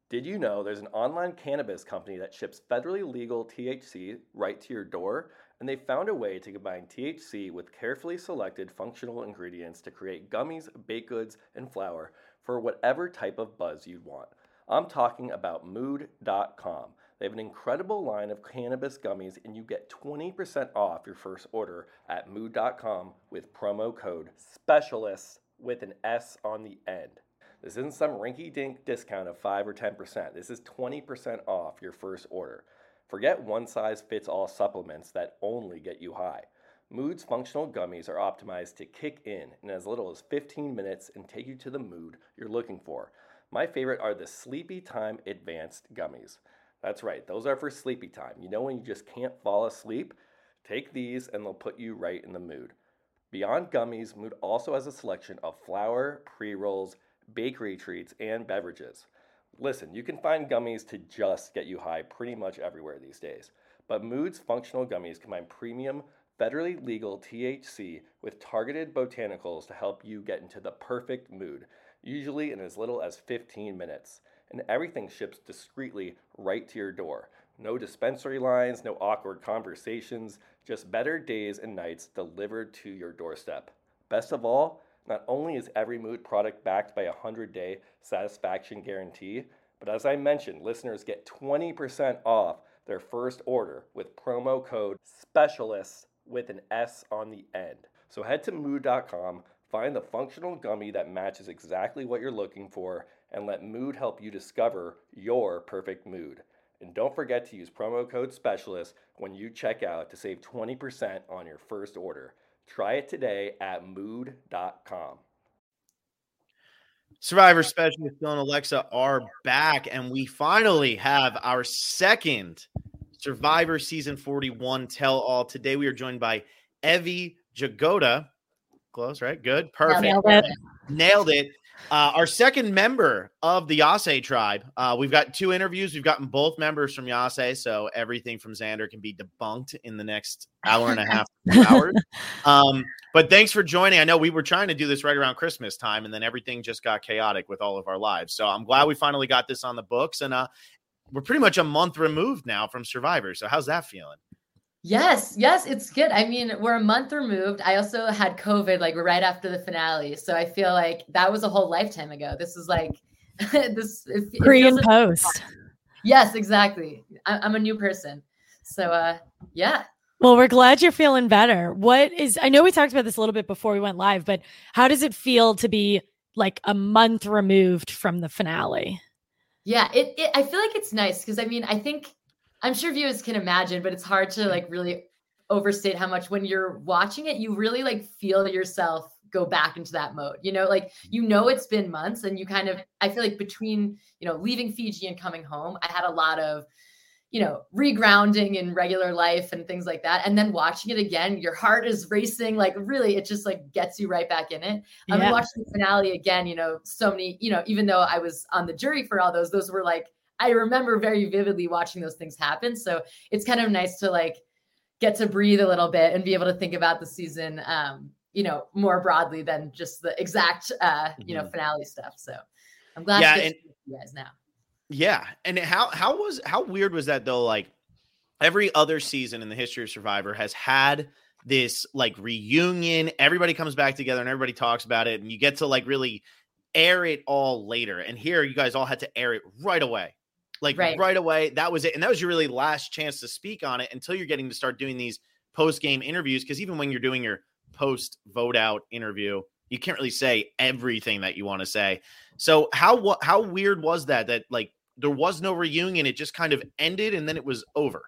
Did you know there's an online cannabis company that ships federally legal THC right to your door? And they found a way to combine THC with carefully selected functional ingredients to create gummies, baked goods, and flour for whatever type of buzz you'd want. I'm talking about Mood.com. They have an incredible line of cannabis gummies, and you get 20% off your first order at Mood.com with promo code SPECIALIST with an S on the end. This isn't some rinky-dink discount of 5 or 10%. This is 20% off your first order. Forget one-size-fits-all supplements that only get you high. Mood's functional gummies are optimized to kick in as little as 15 minutes and take you to the mood you're looking for. My favorite are the Sleepy Time Advanced Gummies. That's right, those are for sleepy time. You know when you just can't fall asleep? Take these and they'll put you right in the mood. Beyond gummies, Mood also has a selection of flour, pre-rolls, bakery treats, and beverages. Listen, you can find gummies to just get you high pretty much everywhere these days, but Mood's functional gummies combine premium, federally legal THC with targeted botanicals to help you get into the perfect mood, usually in as little as 15 minutes. And everything ships discreetly right to your door. No dispensary lines, no awkward conversations, just better days and nights delivered to your doorstep. Best of all, not only is every Mood product backed by a 100-day satisfaction guarantee, but as I mentioned, listeners get 20% off their first order with promo code SPECIALIST with an S on the end. So head to Mood.com, find the functional gummy that matches exactly what you're looking for, and let Mood help you discover your perfect mood. And don't forget to use promo code SPECIALIST when you check out to save 20% on your first order. Try it today at Mood.com. Survivor Specialist Phil and Alexa are back, and we finally have our second Survivor Season 41 tell-all. Today we are joined by Evie Jagoda. Close, right? Good. Perfect. Nailed it. Our second member of the Yase tribe. We've got 2 interviews. We've gotten both members from Yase, so everything from Xander can be debunked in the next hour and a half, 2 hours. But thanks for joining. I know we were trying to do this right around Christmas time, and then everything just got chaotic with all of our lives. So I'm glad we finally got this on the books, and we're pretty much a month removed now from Survivor. So how's that feeling? Yes, it's good. I mean, we're a month removed. I also had COVID like right after the finale. So I feel like that was a whole lifetime ago. This is like this pre and post. Yes, exactly. I'm a new person. So yeah. Well, we're glad you're feeling better. I know we talked about this a little bit before we went live, but how does it feel to be like a month removed from the finale? Yeah, I feel like it's nice because I mean, I'm sure viewers can imagine, but it's hard to like really overstate how much when you're watching it, you really like feel yourself go back into that mode, like, it's been months and I feel like between, leaving Fiji and coming home, I had a lot of, regrounding in regular life and things like that. And then watching it again, your heart is racing. Like really, it just like gets you right back in it. Yeah. I'm watching the finale again, so many, even though I was on the jury for all those were like, I remember very vividly watching those things happen. So it's kind of nice to like get to breathe a little bit and be able to think about the season, more broadly than just the exact, finale stuff. So I'm glad to get you guys now. Yeah. And how weird was that though? Like every other season in the history of Survivor has had this like reunion. Everybody comes back together and everybody talks about it. And you get to like really air it all later. And here you guys all had to air it right away. Right away. That was it. And that was your really last chance to speak on it until you're getting to start doing these post-game interviews. Because even when you're doing your post-vote out interview, you can't really say everything that you want to say. So how weird was that like there was no reunion? It just kind of ended and then it was over.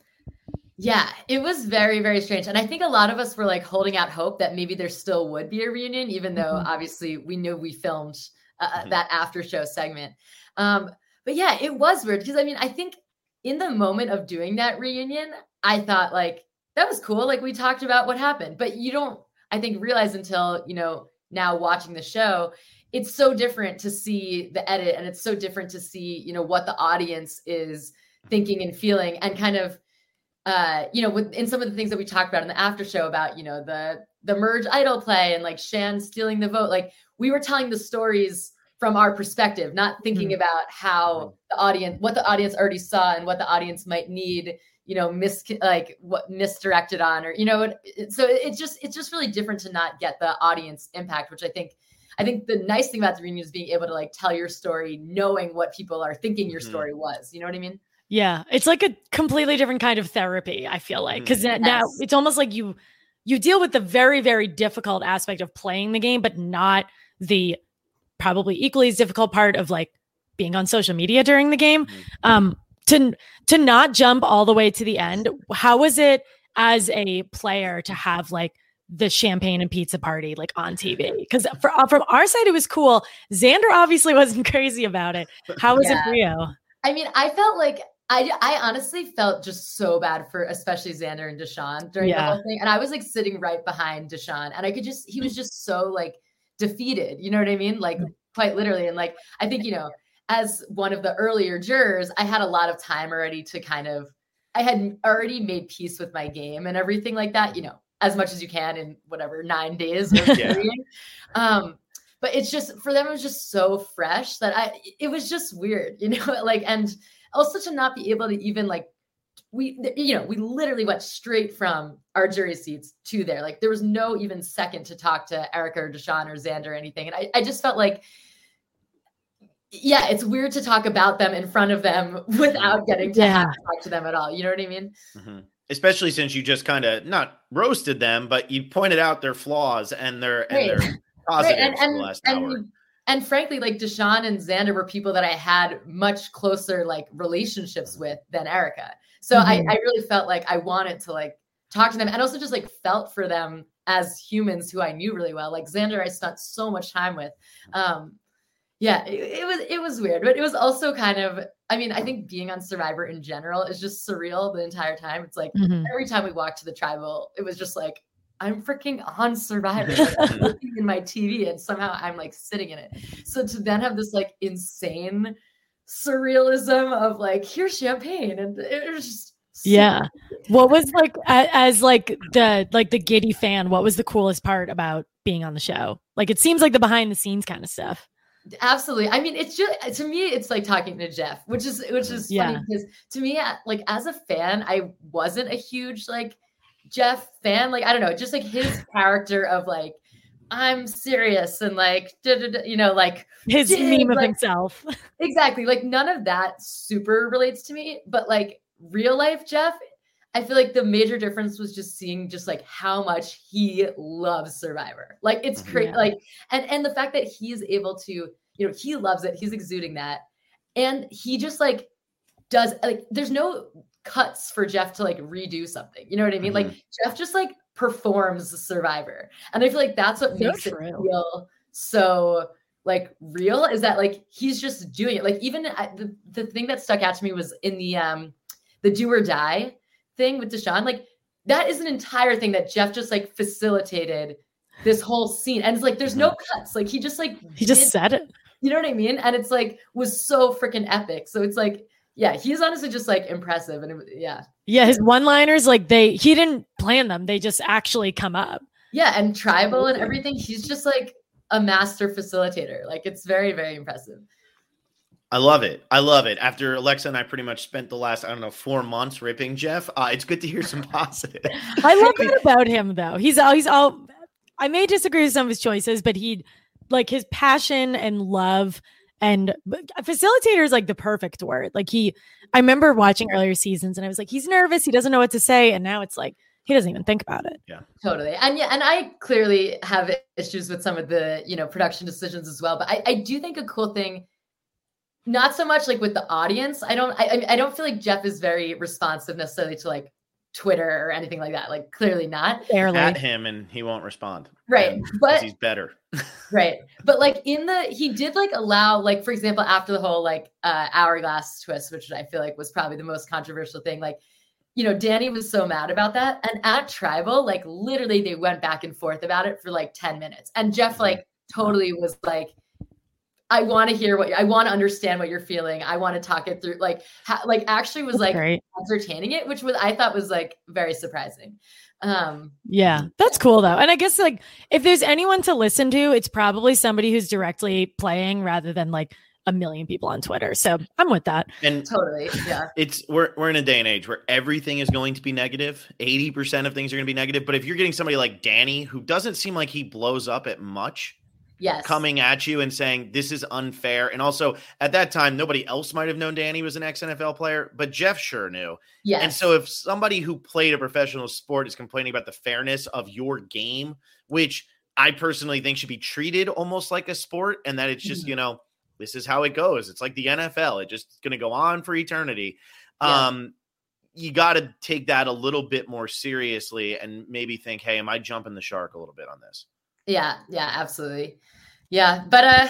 Yeah, it was very, very strange. And I think a lot of us were like holding out hope that maybe there still would be a reunion, even though obviously we knew we filmed that after show segment. But yeah, it was weird because I mean, I think in the moment of doing that reunion, I thought like, that was cool. Like we talked about what happened, but you don't, I think, realize until, now watching the show, it's so different to see the edit and it's so different to see, what the audience is thinking and feeling and kind of, in some of the things that we talked about in the after show about, the merge idol play and like Shan stealing the vote, like we were telling the stories from our perspective, not thinking about how what the audience already saw and what the audience might need, misdirected on, or, so it's just really different to not get the audience impact, which I think the nice thing about the reunion is being able to like tell your story, knowing what people are thinking your story was, you know what I mean? Yeah. It's like a completely different kind of therapy, I feel like, because now it's almost like you deal with the very, very difficult aspect of playing the game, but not the probably equally as difficult part of like being on social media during the game. To not jump all the way to the end, how was it as a player to have like the champagne and pizza party like on TV? Because from our side, it was cool. Xander obviously wasn't crazy about it. How was it for you? I mean, I felt like I honestly felt just so bad for especially Xander and Deshawn during the whole thing. And I was like sitting right behind Deshawn, and he was just so like defeated, you know what I mean? Like quite literally. And like, I think, as one of the earlier jurors, I had a lot of time already to I had already made peace with my game and everything like that, as much as you can in whatever 9 days. But it's just, for them, it was just so fresh that it was just weird, like, and also to not be able to even like, we literally went straight from our jury seats to there. Like there was no even second to talk to Erica or Deshawn or Xander or anything. And I just felt like, it's weird to talk about them in front of them without getting to have to talk to them at all. You know what I mean? Mm-hmm. Especially since you just kind of not roasted them, but you pointed out their flaws and their positives for the last hour. And frankly, like Deshawn and Xander were people that I had much closer like relationships with than Erica. So I really felt like I wanted to like talk to them, and also just like felt for them as humans who I knew really well. Like Xander, I spent so much time with. It was weird, but it was also kind of, I mean, I think being on Survivor in general is just surreal the entire time. It's like every time we walked to the tribal, it was just like, I'm freaking on Survivor. Like, I'm looking in my TV and somehow I'm like sitting in it. So to then have this like insane surrealism of like, here's champagne, and it was just What was like as like the giddy fan, what was the coolest part about being on the show? Like it seems like the behind the scenes kind of stuff. Absolutely. I mean, it's just, to me, it's like talking to Jeff, which is funny because to me, like as a fan, I wasn't a huge like Jeff fan. Like, I don't know, just like his character of like, I'm serious and like, like his meme of himself. Exactly. Like none of that super relates to me, but like real life Jeff, I feel like the major difference was just seeing just like how much he loves Survivor. Like it's crazy. Like, and the fact that he's able to, he loves it. He's exuding that. And he just like does like, there's no cuts for Jeff to like redo something. You know what I mean? Like Jeff just like performs Survivor. And I feel like that's what makes it feel so like real, is that like, he's just doing it. Like even the thing that stuck out to me was in the do or die thing with Deshawn. Like that is an entire thing that Jeff just like facilitated this whole scene. And it's like, there's no cuts. Like he just said it, you know what I mean? And it's like, was so freaking epic. So it's like, he's honestly just like impressive. And his one-liners, like he didn't plan them. They just actually come up. Yeah. And tribal and everything. He's just like a master facilitator. Like it's very, very impressive. I love it. After Alexa and I pretty much spent the last, 4 months ripping Jeff, it's good to hear some positive. I love that about him, though. He's all. I may disagree with some of his choices, but he, like, his passion and love and facilitator is like the perfect word. Like I remember watching earlier seasons and I was like, he's nervous. He doesn't know what to say. And now it's like, he doesn't even think about it. Yeah, totally. And and I clearly have issues with some of the, production decisions as well. But I do think a cool thing, not so much like with the audience. I don't feel like Jeff is very responsive necessarily to like Twitter or anything like that. Like clearly not. Barely. At him and he won't respond. Right. But he's better. Right. But like he did like allow, like, for example, after the whole like hourglass twist, which I feel like was probably the most controversial thing. Like, Danny was so mad about that. And at Tribal, like literally they went back and forth about it for like 10 minutes. And Jeff like totally was like, I want to hear I want to understand what you're feeling. I want to talk it through. Like actually was like entertaining it, which I thought was like very surprising. Yeah, that's cool though. And I guess like if there's anyone to listen to, it's probably somebody who's directly playing rather than like a million people on Twitter. So I'm with that. And totally. Yeah. We're in a day and age where everything is going to be negative. 80% of things are going to be negative. But if you're getting somebody like Danny, who doesn't seem like he blows up at much, coming at you and saying this is unfair. And also at that time, nobody else might have known Danny was an ex-NFL player, but Jeff sure knew. Yes. And so if somebody who played a professional sport is complaining about the fairness of your game, which I personally think should be treated almost like a sport, and that it's just, this is how it goes. It's like the NFL. It's just going to go on for eternity. Yeah. You got to take that a little bit more seriously and maybe think, hey, am I jumping the shark a little bit on this? Yeah, absolutely. Yeah. But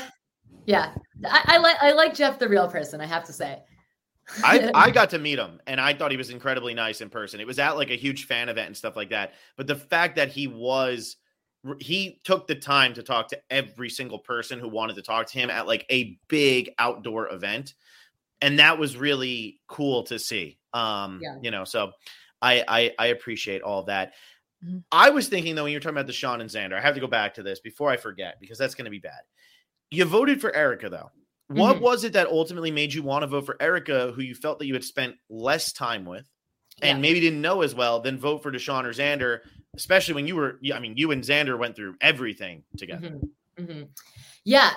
I like Jeff, the real person, I have to say. I got to meet him and I thought he was incredibly nice in person. It was at like a huge fan event and stuff like that. But the fact that he took the time to talk to every single person who wanted to talk to him at like a big outdoor event. And that was really cool to see. So I appreciate all that. Mm-hmm. I was thinking, though, when you were talking about Deshaun and Xander, I have to go back to this before I forget, because that's going to be bad. You voted for Erica, though. What was it that ultimately made you want to vote for Erica, who you felt that you had spent less time with and maybe didn't know as well, than vote for Deshaun or Xander, especially when you and Xander went through everything together? Mm-hmm. Mm-hmm. Yeah.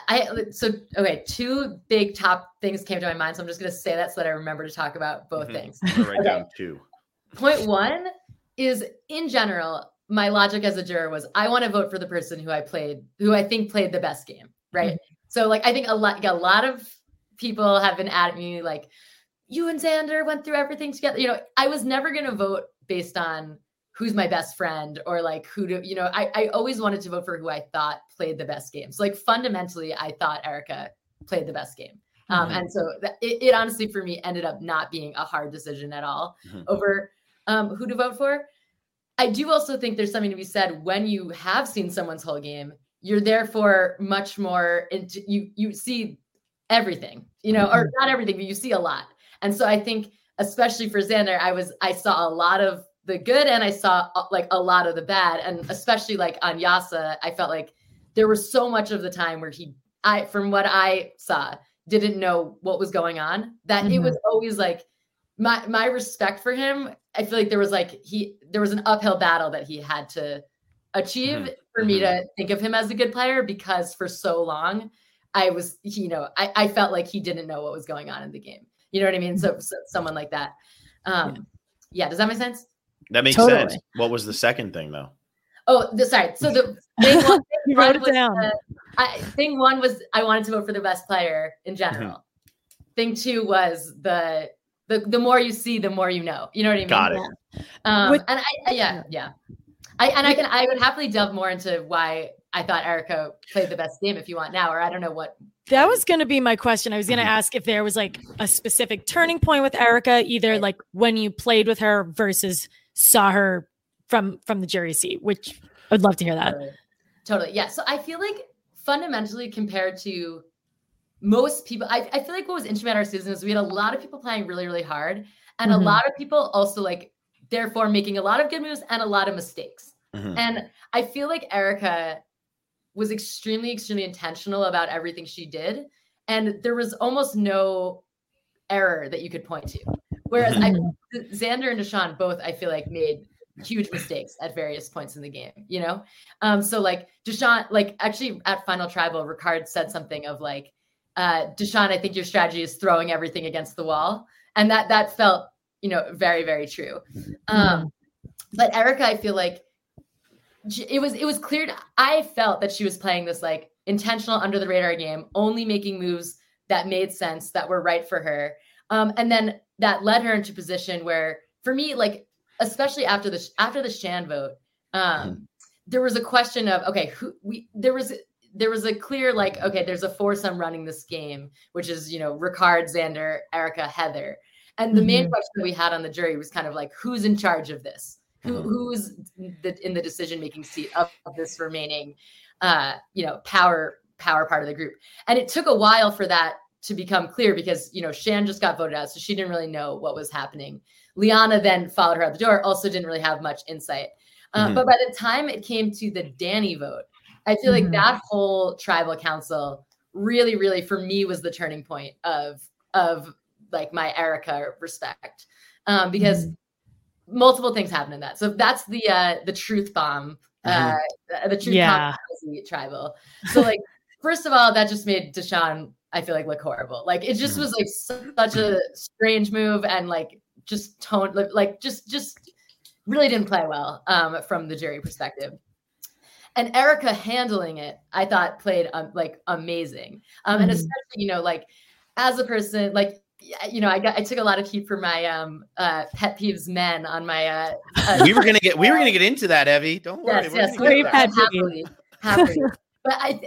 Two big top things came to my mind. So I'm just going to say that so that I remember to talk about both things. I'm going to write down two. Point one is, in general, my logic as a juror was I want to vote for the person who I think played the best game. Right. Mm-hmm. So like, I think a lot of people have been at me like, you and Xander went through everything together. I was never going to vote based on who's my best friend or like I always wanted to vote for who I thought played the best game. So like fundamentally, I thought Erica played the best game. And so it honestly for me ended up not being a hard decision at all over who to vote for. I do also think there's something to be said when you have seen someone's whole game, you're therefore much more into, you see everything, or not everything, but you see a lot. And so I think, especially for Xander, I saw a lot of the good and I saw like a lot of the bad. And especially like on Yasa, I felt like there was so much of the time where from what I saw, didn't know what was going on, that it was always like my respect for him. I feel like there was an uphill battle that he had to achieve for me to think of him as a good player, because for so long I was, I felt like he didn't know what was going on in the game. You know what I mean? So someone like that. Does that make sense? That makes sense. What was the second thing though? Sorry. So the thing one, you wrote it down. Thing one was I wanted to vote for the best player in general. Thing two was the more you see, the more you know. You know what I mean? Got it. I would happily delve more into why I thought Erica played the best game if you want now, or I don't know what. That was going to be my question. I was going to ask if there was like a specific turning point with Erica, either like when you played with her versus saw her from the jury seat, which I'd love to hear that. Totally. Yeah. So I feel like fundamentally compared to most people, I feel like what was interesting about our season is we had a lot of people playing really, really hard, and a lot of people also like therefore making a lot of good moves and a lot of mistakes. And I feel like Erica was extremely, extremely intentional about everything she did. And there was almost no error that you could point to. Whereas Xander and Deshaun both, I feel like, made huge mistakes at various points in the game, So like Deshaun, like actually at Final Tribal, Ricard said something of like, Deshaun, I think your strategy is throwing everything against the wall. And that felt, very, very true. But Erica, I feel like it was clear. I felt that she was playing this like intentional under the radar game, only making moves that made sense, that were right for her. And then that led her into a position where, for me, like, especially after the Shan vote, there was a question of, okay, there was a clear, like, okay, there's a foursome running this game, which is, Ricard, Xander, Erica, Heather. And the main question that we had on the jury was kind of like, who's in charge of this? Who's in the decision-making seat of this remaining, power power part of the group. And it took a while for that to become clear because, Shan just got voted out, so she didn't really know what was happening. Liana then followed her out the door, also didn't really have much insight. But by the time it came to the Danny vote, I feel like that whole tribal council really, really, for me, was the turning point of like my Erika respect, because multiple things happened in that. So that's the truth bomb, the truth bomb tribal. So like, first of all, that just made Deshaun, I feel like, look horrible. Like it just was like such a strange move, and like just just really didn't play well from the jury perspective. And Erika handling it, I thought, played like amazing. And especially, like as a person, like, I took a lot of heat for my pet peeves men on my. We were gonna get into that, Evie. Don't worry. Yes, happily. But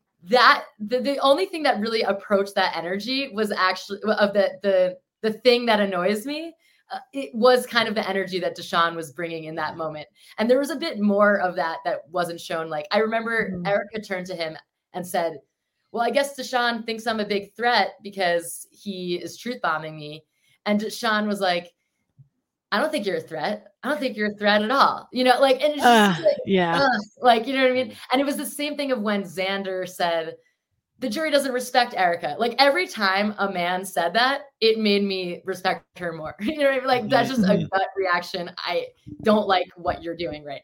the only thing that really approached that energy was actually of the thing that annoys me. It was kind of the energy that Deshaun was bringing in that moment. And there was a bit more of that wasn't shown. Like, I remember Erika turned to him and said, well, I guess Deshaun thinks I'm a big threat because he is truth bombing me. And Deshaun was like, I don't think you're a threat. I don't think you're a threat at all. And it's just like, you know what I mean? And it was the same thing of when Xander said, the jury doesn't respect Erika. Like every time a man said that, it made me respect her more. You know what I mean? Like that's just a gut reaction. I don't like what you're doing right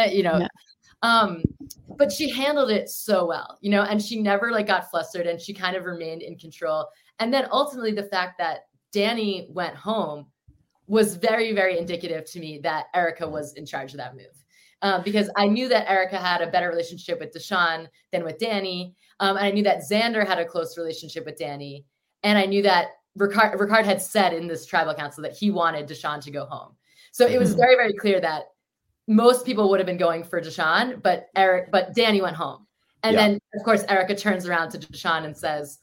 now. But she handled it so well, and she never like got flustered, and she kind of remained in control. And then ultimately the fact that Danny went home was very, very indicative to me that Erika was in charge of that move. Because I knew that Erika had a better relationship with Deshaun than with Danny. And I knew that Xander had a close relationship with Danny. And I knew that Ricard had said in this tribal council that he wanted Deshaun to go home. So it was very, very clear that most people would have been going for Deshaun, but Danny went home. And then, of course, Erika turns around to Deshaun and says,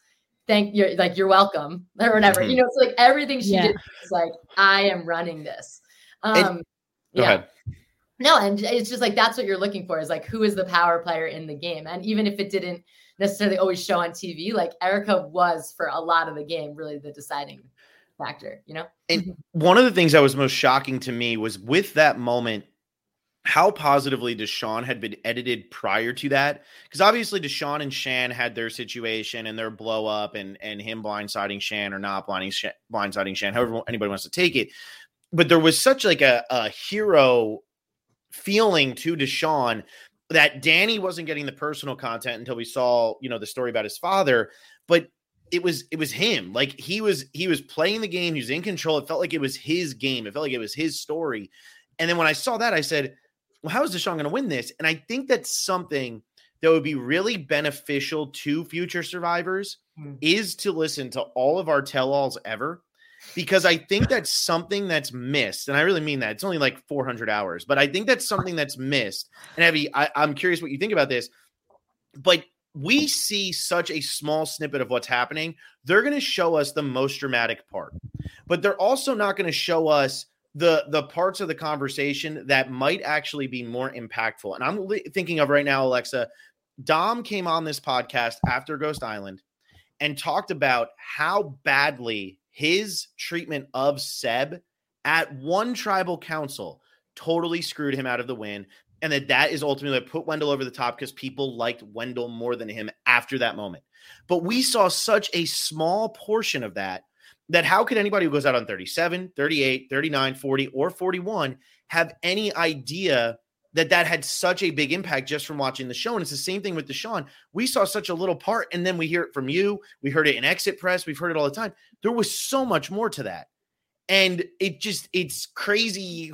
you're welcome, or whatever. It's like everything she did was like, I am running this. Go ahead. No, and it's just like, that's what you're looking for, is like, who is the power player in the game? And even if it didn't necessarily always show on TV, like Erika was, for a lot of the game, really the deciding factor, And one of the things that was most shocking to me was with that moment, how positively Deshaun had been edited prior to that. Because obviously Deshaun and Shan had their situation and their blow up and him blindsiding Shan or not blindsiding Shan, however anybody wants to take it. But there was such like a hero feeling to Deshaun that Danny wasn't getting the personal content until we saw, the story about his father, but it was him. Like he was playing the game. He was in control. It felt like it was his game. It felt like it was his story. And then when I saw that, I said, well, how is Deshaun going to win this? And I think that's something that would be really beneficial to future survivors is to listen to all of our tell-alls ever. Because I think that's something that's missed. And I really mean that. It's only like 400 hours. But I think that's something that's missed. And Evie, I'm curious what you think about this. But we see such a small snippet of what's happening. They're going to show us the most dramatic part. But they're also not going to show us the parts of the conversation that might actually be more impactful. And I'm thinking of right now, Alexa, Dom came on this podcast after Ghost Island and talked about how badly his treatment of Seb at one tribal council totally screwed him out of the win. And that is ultimately what put Wendell over the top because people liked Wendell more than him after that moment. But we saw such a small portion of that how could anybody who goes out on 37, 38, 39, 40, or 41 have any idea that had such a big impact just from watching the show? And it's the same thing with Deshaun. We saw such a little part, and then we hear it from you. We heard it in Exit Press. We've heard it all the time. There was so much more to that. And it's crazy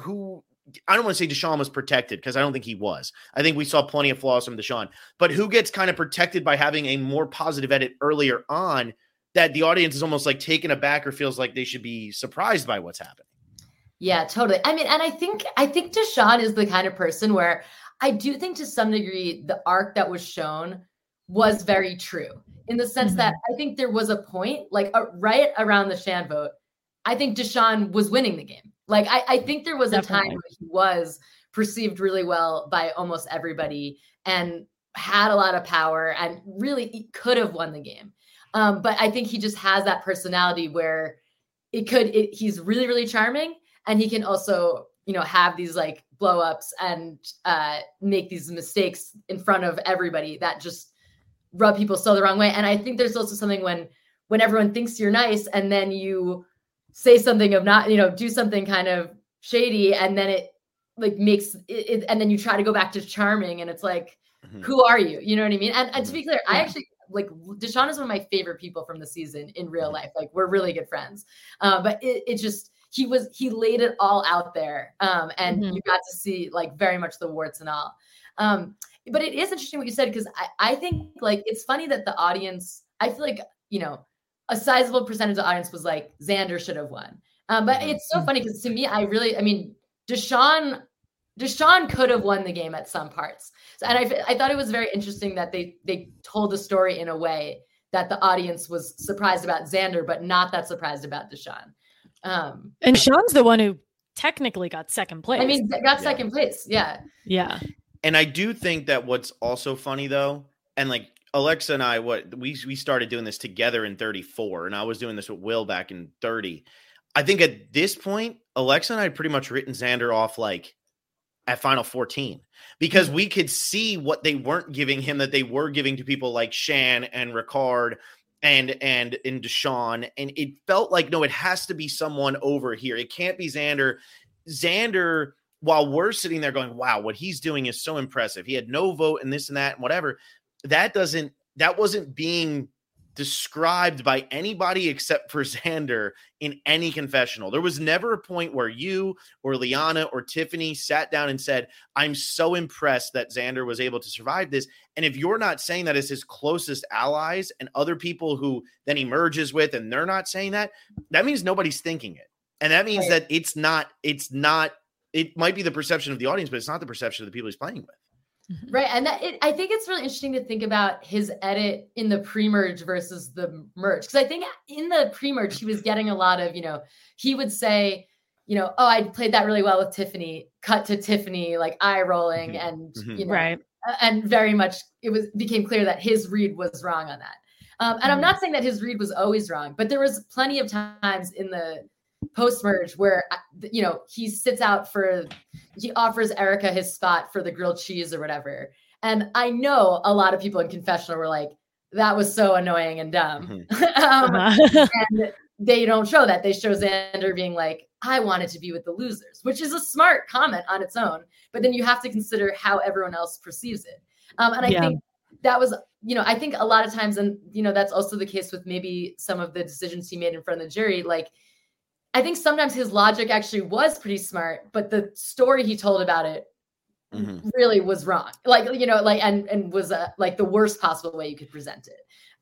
I don't want to say Deshaun was protected because I don't think he was. I think we saw plenty of flaws from Deshaun. But who gets kind of protected by having a more positive edit earlier on that the audience is almost like taken aback or feels like they should be surprised by what's happening? Yeah, totally. I mean, and I think Deshaun is the kind of person where I do think to some degree the arc that was shown was very true in the sense that I think there was a point like right around the Shan vote. I think Deshaun was winning the game. Like, I think there was a time where he was perceived really well by almost everybody. And had a lot of power and really could have won the game. But I think he just has that personality where he's really, really charming, and he can also, have these like blow ups and make these mistakes in front of everybody that just rub people so the wrong way. And I think there's also something when everyone thinks you're nice and then you say something of not, do something kind of shady, and then it like makes it, and then you try to go back to charming, and it's like, who are you? You know what I mean? And to be clear, I actually like Deshaun is one of my favorite people from the season in real life. Like, we're really good friends. But it just, he laid it all out there. And you got to see like very much the warts and all. But it is interesting what you said, because I think like, it's funny that the audience, I feel like, a sizable percentage of the audience was like, Xander should have won. But it's so funny because to me, Deshaun could have won the game at some parts. So, and I thought it was very interesting that they told the story in a way that the audience was surprised about Xander, but not that surprised about Deshaun. And Sean's the one who technically got second place. I mean, got second place. Yeah. Yeah. And I do think that what's also funny though, and like Alexa and I, we started doing this together in 34, and I was doing this with Will back in 30. I think at this point, Alexa and I had pretty much written Xander off like at Final 14, because we could see what they weren't giving him that they were giving to people like Shan and Ricard and Deshaun. And it felt like, no, it has to be someone over here. It can't be Xander. Xander, while we're sitting there going, wow, what he's doing is so impressive. He had no vote and this and that and whatever. That wasn't being described by anybody except for Xander in any confessional. There was never a point where you or Liana or Tiffany sat down and said, I'm so impressed that Xander was able to survive this. And if you're not saying that as his closest allies and other people who then he merges with, and they're not saying that, that means nobody's thinking it. And that means that it might be the perception of the audience, but it's not the perception of the people he's playing with. Right. And I think it's really interesting to think about his edit in the pre-merge versus the merge. Because I think in the pre-merge, he was getting a lot of, he would say, oh, I played that really well with Tiffany, cut to Tiffany, like eye rolling and, right. And very much became clear that his read was wrong on that. And I'm not saying that his read was always wrong, but there was plenty of times in the post-merge where, he offers Erica his spot for the grilled cheese or whatever. And I know a lot of people in confessional were like, that was so annoying and dumb. And they don't show that. They show Xander being like, I wanted to be with the losers, which is a smart comment on its own. But then you have to consider how everyone else perceives it. And I think that was, I think a lot of times, and, that's also the case with maybe some of the decisions he made in front of the jury, like, I think sometimes his logic actually was pretty smart, but the story he told about it really was wrong. Like, and was like the worst possible way you could present it.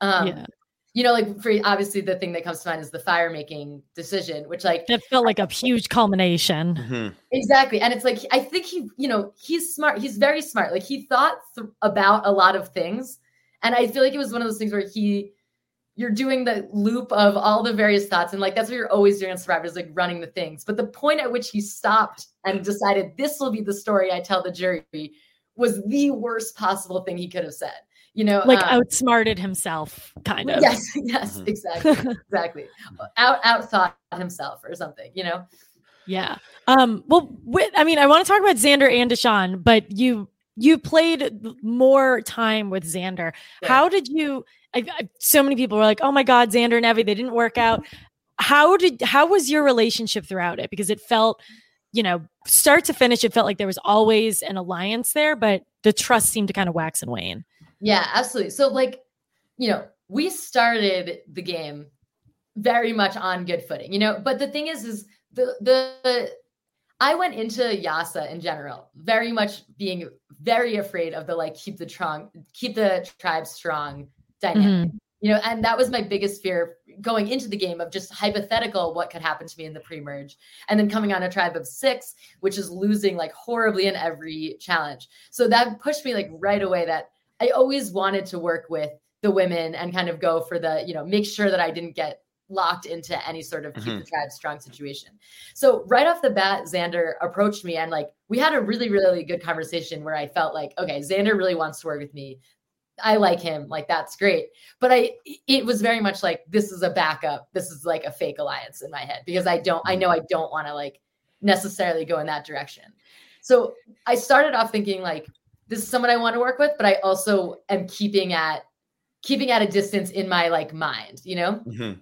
Like for obviously the thing that comes to mind is the fire making decision, which like that felt like a huge culmination. Exactly. And it's like, I think he's smart. He's very smart. Like he thought about a lot of things. And I feel like it was one of those things where you're doing the loop of all the various thoughts. And like, that's what you're always doing on Survivor, is like running the things. But the point at which he stopped and decided this will be the story I tell the jury was the worst possible thing he could have said, like outsmarted himself kind of. Yes, exactly. Outthought himself or something, Yeah. I want to talk about Xander and Deshaun, but you played more time with Xander. Yeah. How did you, so many people were like, oh my God, Xander and Evie, they didn't work out. How was your relationship throughout it? Because it felt, start to finish, it felt like there was always an alliance there, but the trust seemed to kind of wax and wane. Yeah, absolutely. So like, we started the game very much on good footing, but the thing is I went into Yasa in general, very much being very afraid of the, like, keep the tribe strong dynamic, and that was my biggest fear going into the game, of just hypothetical what could happen to me in the pre-merge, and then coming on a tribe of 6, which is losing like horribly in every challenge. So that pushed me like right away that I always wanted to work with the women and kind of go for the, make sure that I didn't get locked into any sort of keep the tribe strong situation. So right off the bat, Xander approached me and like, we had a really, really good conversation where I felt like, okay, Xander really wants to work with me. I like him. Like, that's great. But it was very much like, this is a backup. This is like a fake alliance in my head because I know I don't want to like necessarily go in that direction. So I started off thinking like, this is someone I want to work with, but I also am keeping at a distance in my like mind, you know?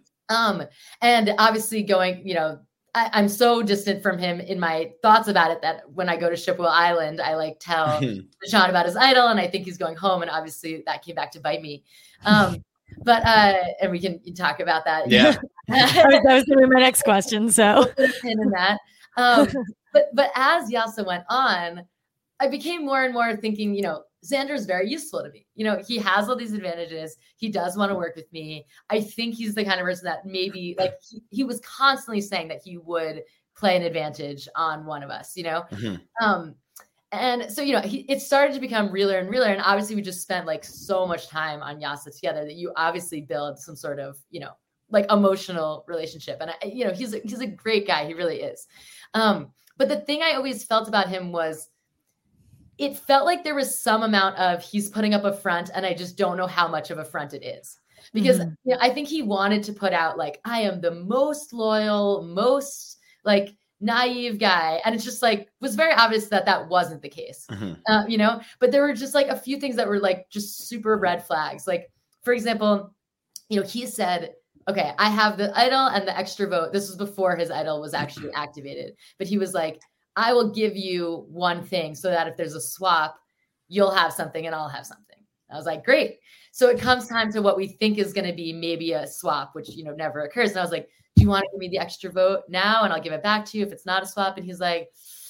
And obviously going, you know, I'm so distant from him in my thoughts about it that when I go to Shipwell Island, I like tell Deshaun about his idol and I think he's going home. And obviously that came back to bite me. But and we can talk about that. Yeah. That was going to be my next question. So in that. But as Yasa went on, I became more and more thinking, you know, Xander is very useful to me. You know, he has all these advantages. He does want to work with me. I think he's the kind of person that maybe like he was constantly saying that he would play an advantage on one of us, you know? And so, you know, it started to become realer and realer. And obviously we just spent like so much time on Yasa together that you obviously build some sort of, you know, like emotional relationship. And you know, he's a great guy. He really is. But the thing I always felt about him was, it felt like there was some amount of he's putting up a front and I just don't know how much of a front it is. Because you know, I think he wanted to put out like, I am the most loyal, most like naive guy. And it's just like, was very obvious that wasn't the case, you know, but there were just like a few things that were like just super red flags. Like, for example, you know, he said, okay, I have the idol and the extra vote. This was before his idol was actually activated, but he was like, I will give you one thing so that if there's a swap, you'll have something and I'll have something. I was like, great. So it comes time to what we think is going to be maybe a swap, which, you know, never occurs. And I was like, do you want to give me the extra vote now? And I'll give it back to you if it's not a swap. And he's like,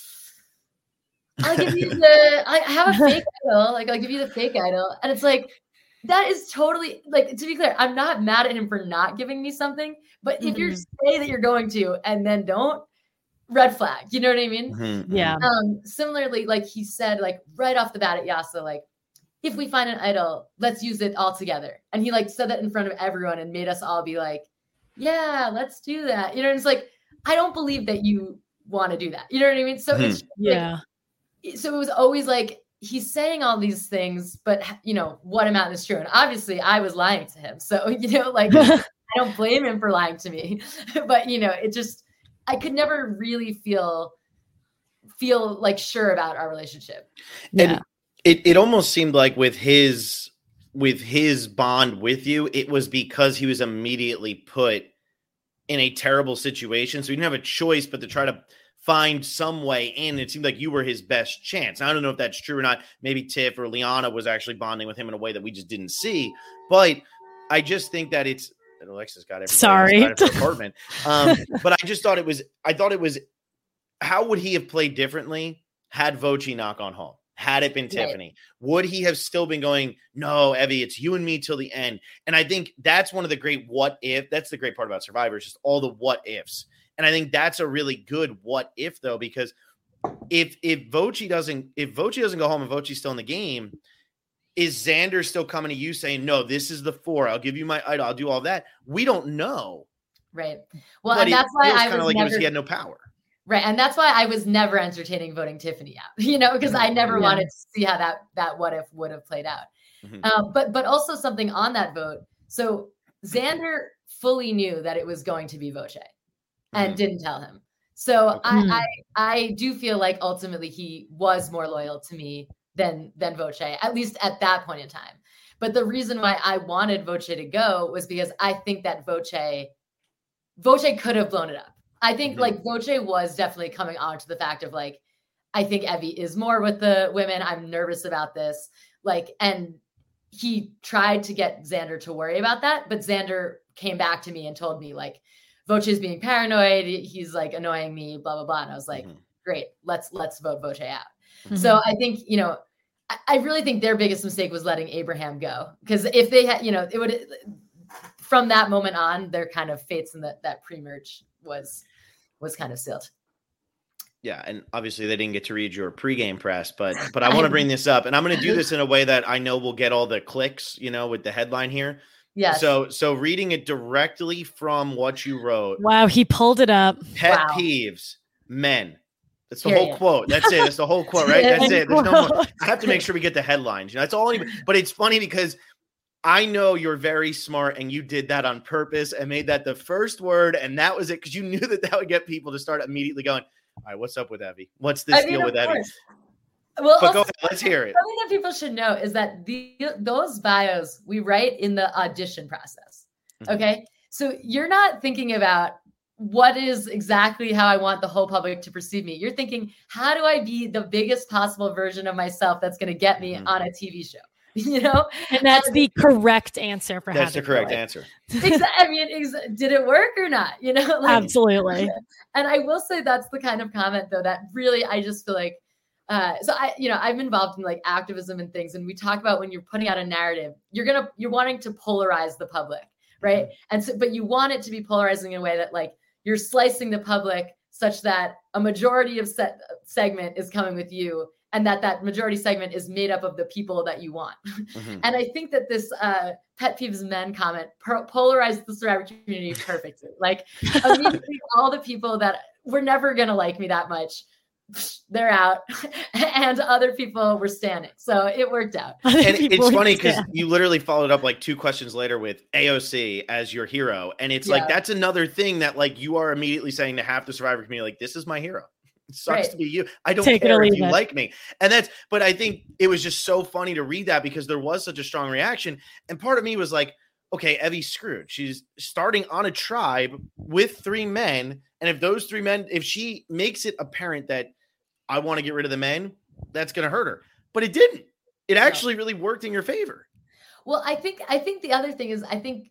I'll give you I have a fake idol. Like, I'll give you the fake idol. And it's like, that is totally like, to be clear, I'm not mad at him for not giving me something, but if you say that you're going to, and then don't, red flag, you know what I mean? Yeah. Similarly, like he said, like right off the bat at Yasa, like if we find an idol, let's use it all together. And he like said that in front of everyone and made us all be like, yeah, let's do that. You know, and it's like, I don't believe that you want to do that. You know what I mean? So it's like, so it was always like, he's saying all these things, but you know, what amount is true? And obviously I was lying to him. So, you know, like I don't blame him for lying to me, but you know, it just, I could never really feel like sure about our relationship. And it almost seemed like with his bond with you, it was because he was immediately put in a terrible situation. So he didn't have a choice but to try to find some way in. It seemed like you were his best chance. Now, I don't know if that's true or not. Maybe Tiff or Liana was actually bonding with him in a way that we just didn't see. But I just think that it's, Alexis got everybody out of her apartment. But I just thought it was, how would he have played differently had Vochi knock on home? Had it been Tiffany, would he have still been going, no, Evie, it's you and me till the end? And I think that's one of the great what if. That's the great part about Survivor, just all the what ifs. And I think that's a really good what if, though, because if Vochi doesn't go home and Vochi's still in the game, is Xander still coming to you saying, no, this is the 4. I'll give you my idol. I'll do all that. We don't know. Right. Well, and that's why I was like he had no power. Right. And that's why I was never entertaining voting Tiffany out, you know, because I never wanted to see how that what if would have played out. But also something on that vote. So Xander fully knew that it was going to be Voce and didn't tell him. So I do feel like ultimately he was more loyal to me than Voce, at least at that point in time. But the reason why I wanted Voce to go was because I think that Voce could have blown it up. I think like Voce was definitely coming on to the fact of like, I think Evie is more with the women. I'm nervous about this. Like, and he tried to get Xander to worry about that, but Xander came back to me and told me like, Voce is being paranoid. He's like annoying me, blah, blah, blah. And I was like, great, let's vote Voce out. So I think, you know, I really think their biggest mistake was letting Abraham go. Because if they had, you know, it would, from that moment on, their kind of fates in that pre-merge was kind of sealed. Yeah, and obviously they didn't get to read your pregame press, but I want to bring this up, and I'm going to do this in a way that I know will get all the clicks, you know, with the headline here. Yes. So reading it directly from what you wrote. Wow, he pulled it up. Pet peeves, men. That's the Period. whole quote. That's it. That's the whole quote, right? That's it. There's no more. I have to make sure we get the headlines. You know, that's all. But it's funny because I know you're very smart and you did that on purpose and made that the first word, and that was it because you knew that would get people to start immediately going, all right, what's up with Evie? What's this deal with Evie? Well, but go ahead, let's hear it. Something that people should know is that those bios we write in the audition process. Okay. So you're not thinking about what is exactly how I want the whole public to perceive me. You're thinking, how do I be the biggest possible version of myself that's going to get me on a TV show? You know, and that's the correct answer for that's the correct answer. Exactly. I mean, did it work or not? You know, like, absolutely. And I will say that's the kind of comment though that really I just feel like. So I'm involved in like activism and things, and we talk about when you're putting out a narrative, you're wanting to polarize the public, right? And so, but you want it to be polarizing in a way that like you're slicing the public such that a majority of segment is coming with you, and that majority segment is made up of the people that you want. And I think that this pet peeves men comment polarized the Survivor community perfectly. Like immediately, all the people that were never gonna like me that much, they're out, and other people were standing. So it worked out. And it's funny because you literally followed up like 2 questions later with AOC as your hero. And it's like, that's another thing that like you are immediately saying to half the Survivor community, like, this is my hero. It sucks to be you. I don't care if you like me. And but I think it was just so funny to read that because there was such a strong reaction. And part of me was like, okay, Evie's screwed. She's starting on a tribe with 3 men. And if those 3 men, if she makes it apparent that I want to get rid of the men, that's going to hurt her. But it didn't. It actually really worked in your favor. Well, I think the other thing is, I think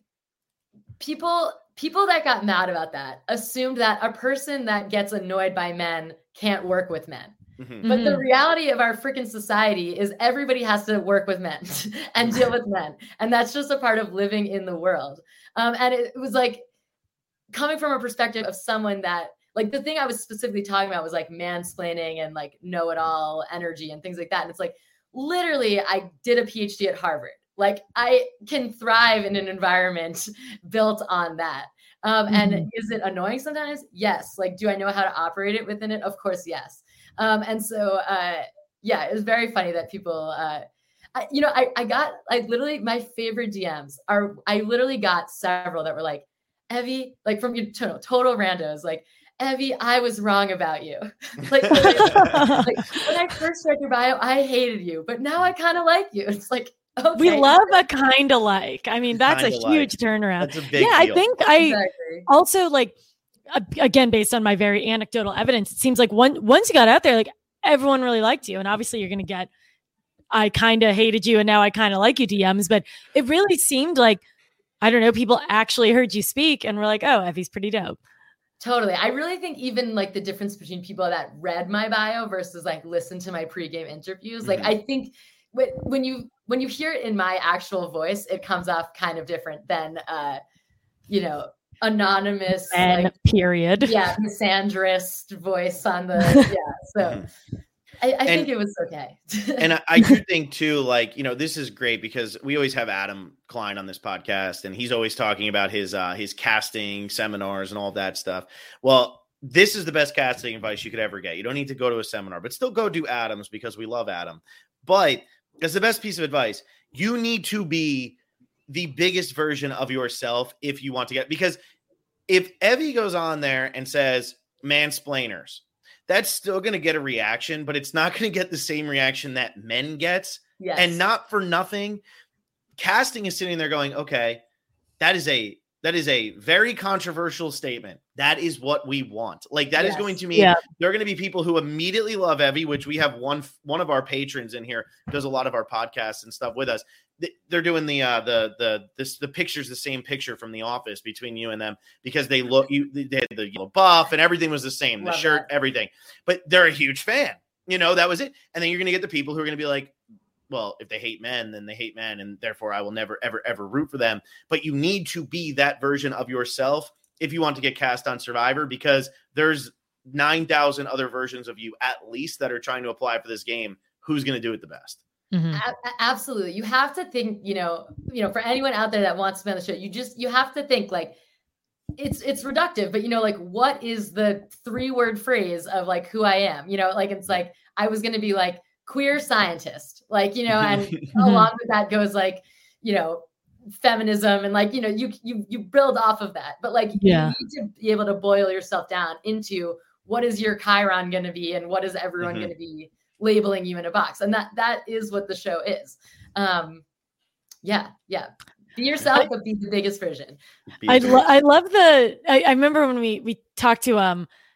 people that got mad about that assumed that a person that gets annoyed by men can't work with men. But the reality of our freaking society is everybody has to work with men and deal with men. And that's just a part of living in the world. And it was like coming from a perspective of someone that, like, the thing I was specifically talking about was like mansplaining and like know-it-all energy and things like that. And it's like, literally, I did a PhD at Harvard. Like, I can thrive in an environment built on that. And is it annoying sometimes? Yes. Like, do I know how to operate it within it? Of course, yes. And so, it was very funny that people, I literally, my favorite DMs I literally got several that were like, Evie, like from your total randos, like, Evie, I was wrong about you. like when I first read your bio, I hated you, but now I kind of like you. It's like, okay. We love a kind of like. I mean, that's a huge turnaround. That's a big deal. I think also like, again, based on my very anecdotal evidence, it seems like once you got out there, like everyone really liked you. And obviously you're going to get, I kind of hated you and now I kind of like you DMs, but it really seemed like, I don't know, people actually heard you speak and were like, oh, Evie's pretty dope. Totally. I really think even like the difference between people that read my bio versus like listened to my pregame interviews, like I think when you hear it in my actual voice, it comes off kind of different than, anonymous, like, period. Yeah, misandrist voice on the, So I think it was okay. And I do think too, like, this is great because we always have Adam Klein on this podcast and he's always talking about his casting seminars and all that stuff. Well, this is the best casting advice you could ever get. You don't need to go to a seminar, but still go do Adam's because we love Adam. But that's the best piece of advice. You need to be the biggest version of yourself if you want to get, because if Evie goes on there and says mansplainers, that's still going to get a reaction, but it's not going to get the same reaction that men gets. Yes. And not for nothing, casting is sitting there going, okay, that is a very controversial statement. That is what we want. Like that is going to mean there are going to be people who immediately love Evie, which we have one of our patrons in here does a lot of our podcasts and stuff with us. They're doing the pictures, the same picture from The Office between you and them because they had the yellow buff and everything was the same, the shirt, everything. But they're a huge fan. That was it. And then you're going to get the people who are going to be like, well, if they hate men, then they hate men, and therefore I will never, ever, ever root for them. But you need to be that version of yourself if you want to get cast on Survivor, because there's 9,000 other versions of you at least that are trying to apply for this game. Who's going to do it the best? Mm-hmm. Absolutely. You have to think, for anyone out there that wants to be on the show, you have to think like it's reductive, but like, what is the 3-word phrase of like who I am? Like, it's like, I was going to be like queer scientist, like, and along with that goes like, feminism and like, you build off of that, but like, you need to be able to boil yourself down into what is your Chiron going to be and what is everyone going to be labeling you in a box. And that is what the show is. Yeah. Be yourself, but be the biggest version. I love I remember when we talked to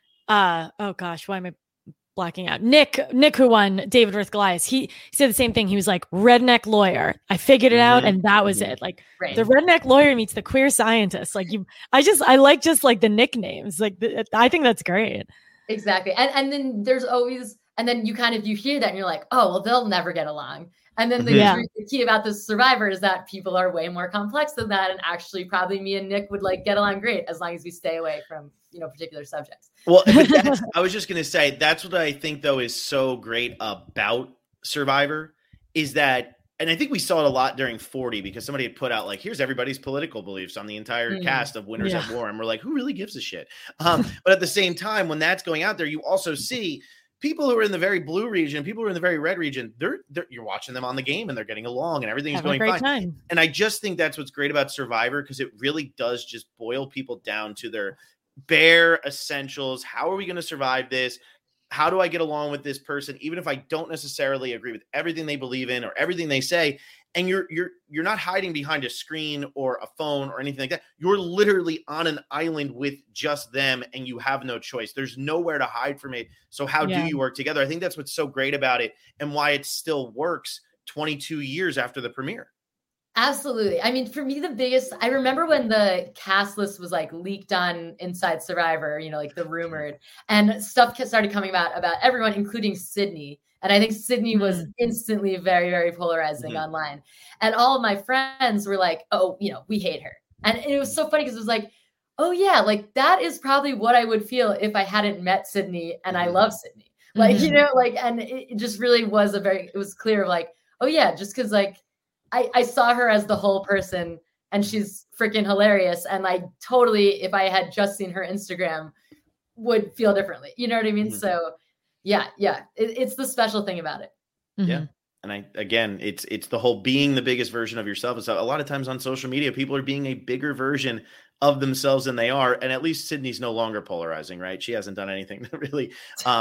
oh gosh, why am I blacking out? Nick, who won David vs. Goliath. He said the same thing. He was like, redneck lawyer. I figured it out, and that was it. Like the redneck lawyer meets the queer scientist. Like I like just like the nicknames. Like I think that's great. Exactly. And then there's always, and then you hear that and you're like, oh, well, they'll never get along. And then the key about the Survivor is that people are way more complex than that. And actually probably me and Nick would like get along great as long as we stay away from, particular subjects. Well, I was just going to say, that's what I think though is so great about Survivor is that, and I think we saw it a lot during 40 because somebody had put out like, here's everybody's political beliefs on the entire cast of Winners at War. And we're like, who really gives a shit? But at the same time, when that's going out there, you also see people who are in the very blue region, people who are in the very red region, you're watching them on the game and they're getting along and everything's going fine. Time. And I just think that's what's great about Survivor because it really does just boil people down to their bare essentials. How are we going to survive this? How do I get along with this person, even if I don't necessarily agree with everything they believe in or everything they say? And you're not hiding behind a screen or a phone or anything like that. You're literally on an island with just them and you have no choice. There's nowhere to hide from it. So how do you work together? I think that's what's so great about it and why it still works 22 years after the premiere. Absolutely. I mean, for me, I remember when the cast list was like leaked on Inside Survivor, like the rumored, and stuff started coming about everyone, including Sydney. And I think Sydney was instantly very, very polarizing online. And all of my friends were like, oh, we hate her. And it was so funny because it was like, oh yeah, like that is probably what I would feel if I hadn't met Sydney and I love Sydney. Like, and it just really was it was clear like, oh yeah, just because like I saw her as the whole person and she's freaking hilarious. And I totally, if I had just seen her Instagram, would feel differently. You know what I mean? So yeah. It's the special thing about it. Yeah. And it's the whole being the biggest version of yourself. So a lot of times on social media, people are being a bigger version of themselves than they are. And at least Sydney's no longer polarizing, right? She hasn't done anything to really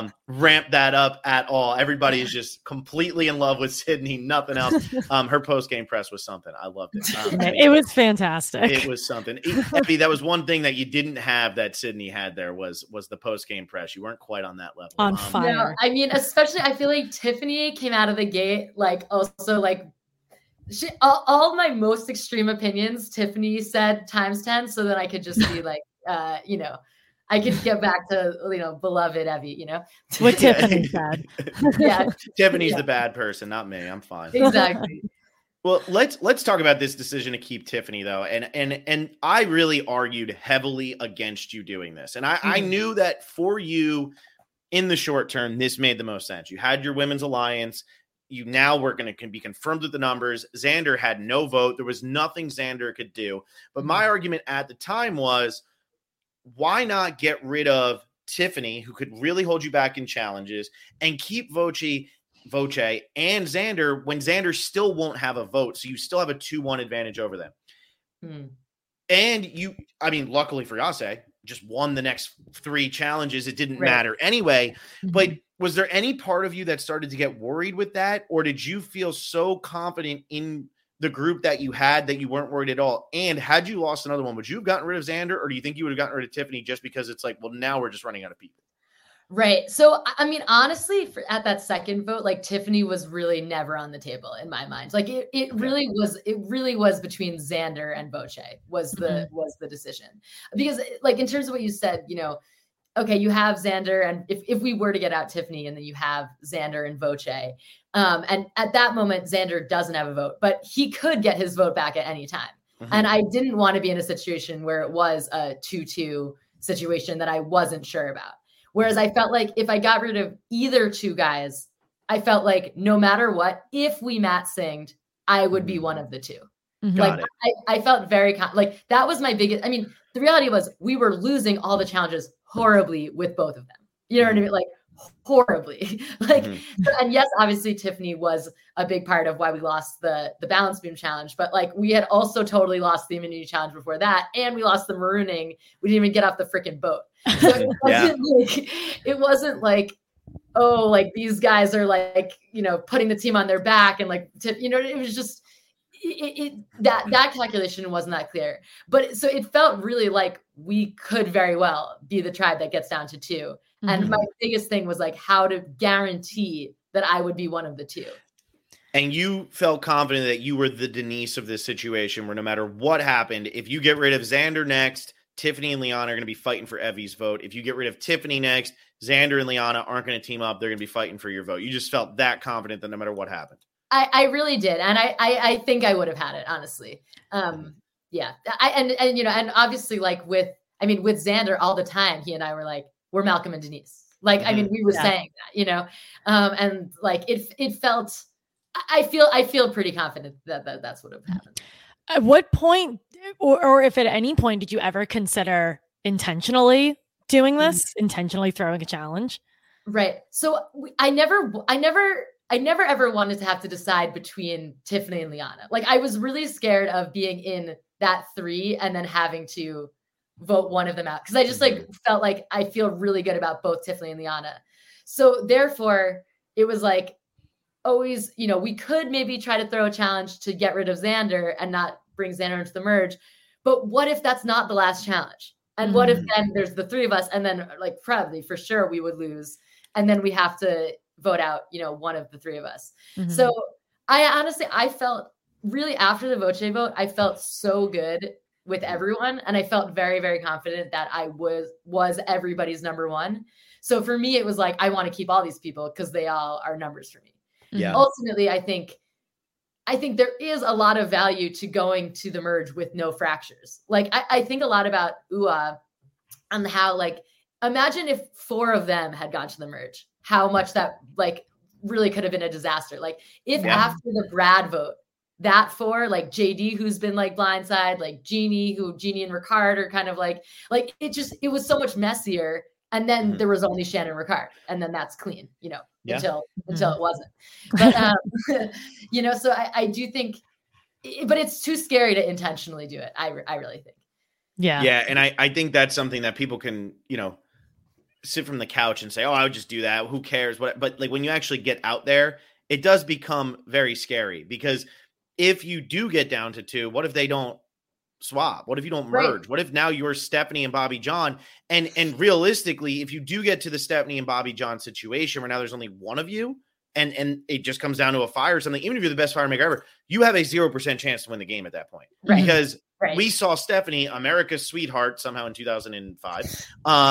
ramp that up at all. Everybody is just completely in love with Sydney, nothing else. Her post-game press was something. I loved it. It was fantastic. It was something. Effie, that was one thing that you didn't have that Sydney had there was the post-game press. You weren't quite on that level. On fire. No, I mean, especially I feel like Tiffany came out of the gate, like also like all my most extreme opinions, Tiffany said times 10, so that I could just be like, I could get back to, beloved Evie, What Tiffany said. Yeah. Tiffany's the bad person, not me. I'm fine. Exactly. Well, let's talk about this decision to keep Tiffany though. And I really argued heavily against you doing this. And I knew that for you in the short term, this made the most sense. You had your women's alliance. You now were going to be confirmed with the numbers. Xander had no vote. There was nothing Xander could do. But my argument at the time was, why not get rid of Tiffany, who could really hold you back in challenges, and keep Voce and Xander when Xander still won't have a vote. So you still have a 2-1 advantage over them. And luckily for Yase, just won the next 3 challenges. It didn't matter anyway. But was there any part of you that started to get worried with that? Or did you feel so confident in the group that you had that you weren't worried at all? And had you lost another one, would you have gotten rid of Xander? Or do you think you would have gotten rid of Tiffany just because it's like, well, now we're just running out of people? Right. So, I mean, honestly, at that second vote, like Tiffany was really never on the table in my mind. Like it really was between Xander and Voce was the decision. Because like, in terms of what you said, okay, you have Xander, and if we were to get out Tiffany, and then you have Xander and Voce, and at that moment, Xander doesn't have a vote, but he could get his vote back at any time. And I didn't want to be in a situation where it was a 2-2 situation that I wasn't sure about. Whereas I felt like if I got rid of either 2 guys, I felt like no matter what, if we Matt singed, I would be one of the two. Like I felt very like that was my biggest. I mean, the reality was we were losing all the challenges horribly with both of them. You know what I mean? Like horribly. Like, and yes, obviously Tiffany was a big part of why we lost the balance beam challenge, but like we had also totally lost the immunity challenge before that, and we lost the marooning. We didn't even get off the freaking boat. So it wasn't like, oh, like these guys are like, you know, putting the team on their back and like, you know, it was just that calculation wasn't that clear. But so it felt really like we could very well be the tribe that gets down to 2. And my biggest thing was like how to guarantee that I would be one of the 2. And you felt confident that you were the Denise of this situation, where no matter what happened, if you get rid of Xander next, Tiffany and Liana are going to be fighting for Evie's vote. If you get rid of Tiffany next, Xander and Liana aren't going to team up. They're going to be fighting for your vote. You just felt that confident that no matter what happened. I really did. And I think I would have had it, honestly. Yeah. And you know, and obviously like with Xander all the time, he and I were like, we're Malcolm and Denise. Like, I mean, we were saying that, you know, and like, it felt, I feel pretty confident that that's what would have happened. At what point, or if at any point, did you ever consider intentionally doing this, intentionally throwing a challenge? Right. So I never ever wanted to have to decide between Tiffany and Liana. Like I was really scared of being in that 3 and then having to vote one of them out. Cause I just like felt like I feel really good about both Tiffany and Liana. So therefore it was like always, you know, we could maybe try to throw a challenge to get rid of Xander and not bring Xander into the merge. But what if that's not the last challenge? And what if then there's the 3 of us and then like probably for sure we would lose. And then we have to vote out, you know, one of the 3 of us. So I felt really after the Voce vote, I felt so good with everyone. And I felt very, very confident that I was everybody's number 1. So for me, it was like, I want to keep all these people because they all are numbers for me. Yeah. Ultimately, I think there is a lot of value to going to the merge with no fractures. Like I think a lot about UA and how like, imagine if 4 of them had gone to the merge, how much that like really could have been a disaster. Like if after the Brad vote, that 4, like JD, who's been like blindside, like Jeannie and Ricard are kind of like it was so much messier. And then there was only Shannon Ricard, and then that's clean, you know, until it wasn't. But, you know, so I do think, but it's too scary to intentionally do it. I really think. Yeah. Yeah. And I think that's something that people can, you know, sit from the couch and say, oh, I would just do that. Who cares? But like when you actually get out there, it does become very scary, because if you do get down to 2, what if they don't swap? What if you don't merge? Right. What if now you're Stephanie and Bobby John? And realistically, if you do get to the Stephanie and Bobby John situation where now there's only one of you and it just comes down to a fire or something, even if you're the best fire maker ever, you have a 0% chance to win the game at that point. Right. Because we saw Stephanie, America's sweetheart, somehow in 2005.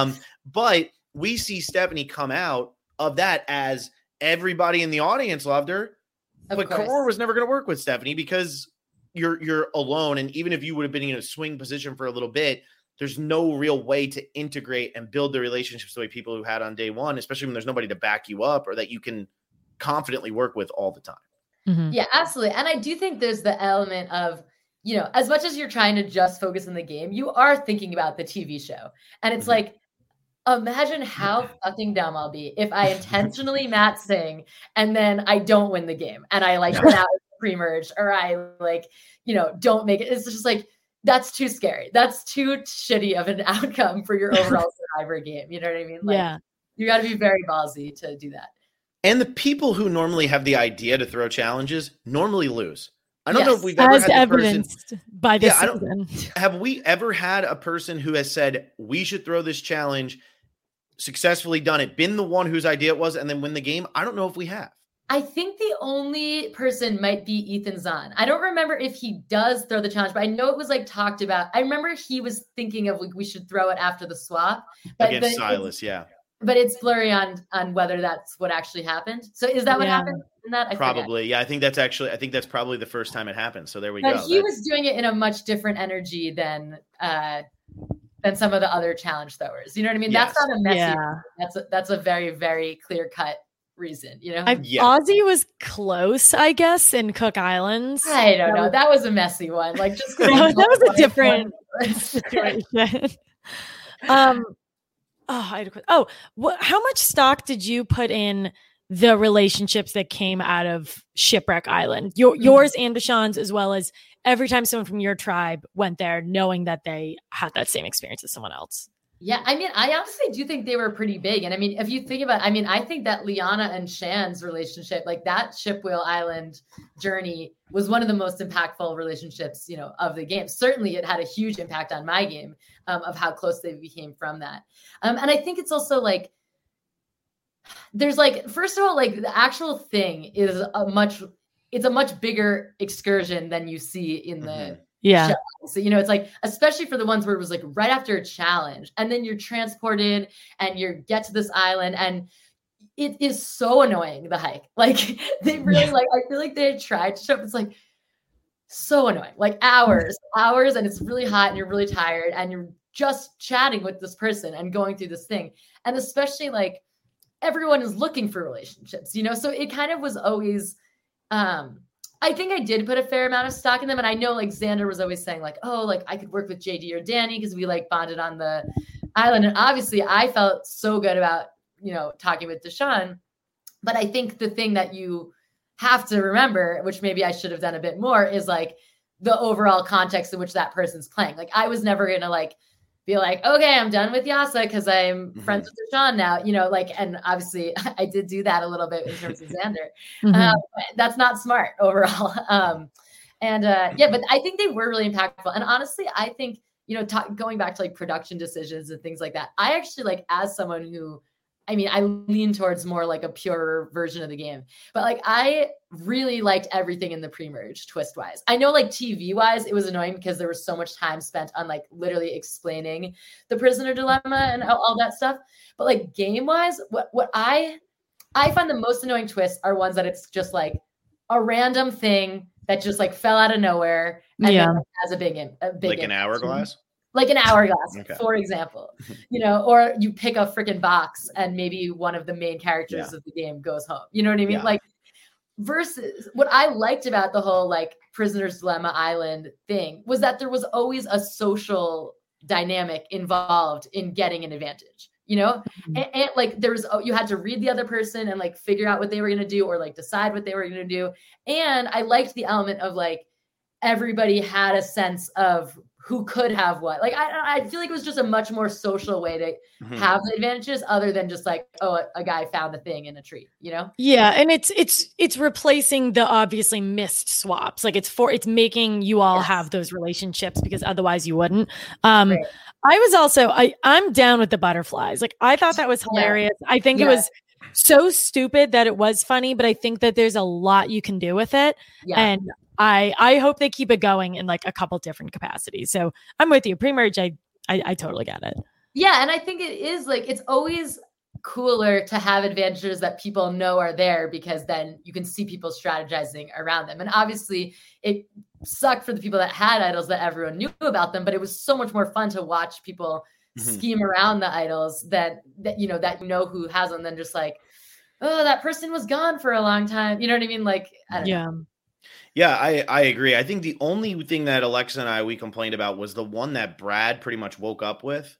But we see Stephanie come out of that as everybody in the audience loved her. But Karora was never going to work with Stephanie because you're alone. And even if you would have been in a swing position for a little bit, there's no real way to integrate and build the relationships the way people who had on day one, especially when there's nobody to back you up or that you can confidently work with all the time. Yeah, absolutely. And I do think there's the element of, you know, as much as you're trying to just focus on the game, you are thinking about the TV show. And it's like, imagine how fucking dumb I'll be if I intentionally Matt sing and then I don't win the game and I like win out pre-merge, or I like, you know, don't make it. It's just like, that's too scary. That's too shitty of an outcome for your overall Survivor game. You know what I mean? Like, you got to be very ballsy to do that. And the people who normally have the idea to throw challenges normally lose. I don't know if we've ever had the person by this season. Have we ever had a person who has said we should throw this challenge, successfully done it, been the one whose idea it was, and then win the game? I don't know if we have. I think the only person might be Ethan Zahn. I don't remember if he does throw the challenge, but I know it was like talked about. I remember he was thinking of like, we should throw it after the swap. Against Silas, But it's blurry on whether that's what actually happened. So is that what happened in that? Probably. Yeah, I think that's probably the first time it happened. So there we go. But he was doing it in a much different energy than some of the other challenge throwers. You know what I mean? Yes. That's not a messy. That's a very, very clear cut reason, you know? Ozzy was close, I guess, in Cook Islands. I don't know. That was a messy one. Like, just that was a different situation. How much stock did you put in the relationships that came out of Shipwreck Island? Yours and Deshawn's, as well as every time someone from your tribe went there, knowing that they had that same experience as someone else. Yeah, I mean, I honestly do think they were pretty big. And I mean, if you think about, I think that Liana and Shan's relationship, like that Shipwheel Island journey was one of the most impactful relationships, you know, of the game. Certainly it had a huge impact on my game of how close they became from that. And I think it's also like, there's like, first of all, like the actual thing is it's a much bigger excursion than you see in the show. So, you know, it's like, especially for the ones where it was like right after a challenge and then you're transported and you get to this island and it is so annoying, the hike. Like they really like, I feel like they tried to show up. It's like so annoying, like hours, and it's really hot and you're really tired and you're just chatting with this person and going through this thing. And especially like everyone is looking for relationships, you know? So it kind of was always, I think I did put a fair amount of stock in them. And I know like Xander was always saying like, oh, like I could work with JD or Danny because we like bonded on the island. And obviously I felt so good about, you know, talking with Deshawn. But I think the thing that you have to remember, which maybe I should have done a bit more, is like the overall context in which that person's playing. Like I was never going to like be like, okay, I'm done with Yasa because I'm friends with Deshawn now, you know, like, and obviously I did do that a little bit in terms of Xander. That's not smart overall. But I think they were really impactful. And honestly, I think, you know, going back to like production decisions and things like that, I actually like, as someone who, I mean, I lean towards more like a pure version of the game, but like I really liked everything in the pre-merge twist wise. I know like TV wise, it was annoying because there was so much time spent on like literally explaining the prisoner dilemma and all that stuff. But like game wise, what I find the most annoying twists are ones that it's just like a random thing that just like fell out of nowhere and then has a big like an hourglass. Like an hourglass, for example, you know, or you pick a freaking box and maybe one of the main characters of the game goes home. You know what I mean? Like versus what I liked about the whole like Prisoner's Dilemma Island thing was that there was always a social dynamic involved in getting an advantage, you know? And like there was, you had to read the other person and like figure out what they were going to do or like decide what they were going to do. And I liked the element of like everybody had a sense of who could have what. Like I feel like it was just a much more social way to have the advantages other than just like, oh, a guy found the thing in a tree, you know? Yeah. And it's replacing the obviously missed swaps. Like it's making you all have those relationships because otherwise you wouldn't. Right. I was also, I'm down with the butterflies. Like I thought that was hilarious. I think it was so stupid that it was funny, but I think that there's a lot you can do with it. Yeah. And I hope they keep it going in like a couple different capacities. So I'm with you. Pre-merge, I totally get it. Yeah. And I think it is like, it's always cooler to have advantages that people know are there because then you can see people strategizing around them. And obviously it sucked for the people that had idols that everyone knew about them, but it was so much more fun to watch people scheme around the idols that you know who has them than just like, oh, that person was gone for a long time. You know what I mean? Like, I don't know. Yeah, I agree. I think the only thing that Alexa and we complained about was the one that Brad pretty much woke up with.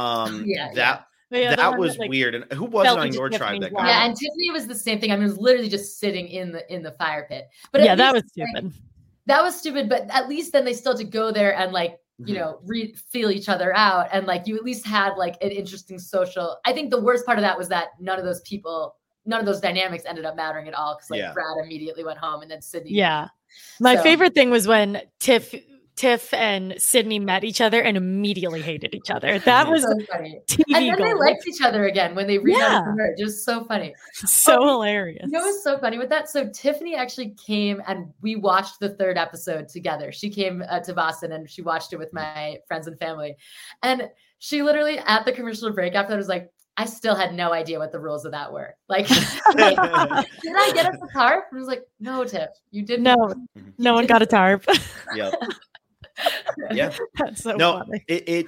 That was like, weird. And who was it on your tribe that got? Yeah, and Tiffany was the same thing. I mean, it was literally just sitting in the fire pit. But that was stupid. That was stupid. But at least then they still had to go there and like, you know, feel each other out. And like, you at least had like an interesting social. I think the worst part of that was that none of those dynamics ended up mattering at all. Cause like Brad immediately went home and then Sydney. Yeah. My favorite thing was when Tiff and Sydney met each other and immediately hated each other. That was so funny. TV and then they liked each other again when they reunited the merge. It was so funny. So hilarious. You know what was so funny with that? So Tiffany actually came and we watched the third episode together. She came to Boston and she watched it with my friends and family. And she literally at the commercial break after that was like, I still had no idea what the rules of that were. Like, did I get us a tarp? I was like, no, Tiff, you didn't. No one got a tarp. Yep. Yeah, That's so funny.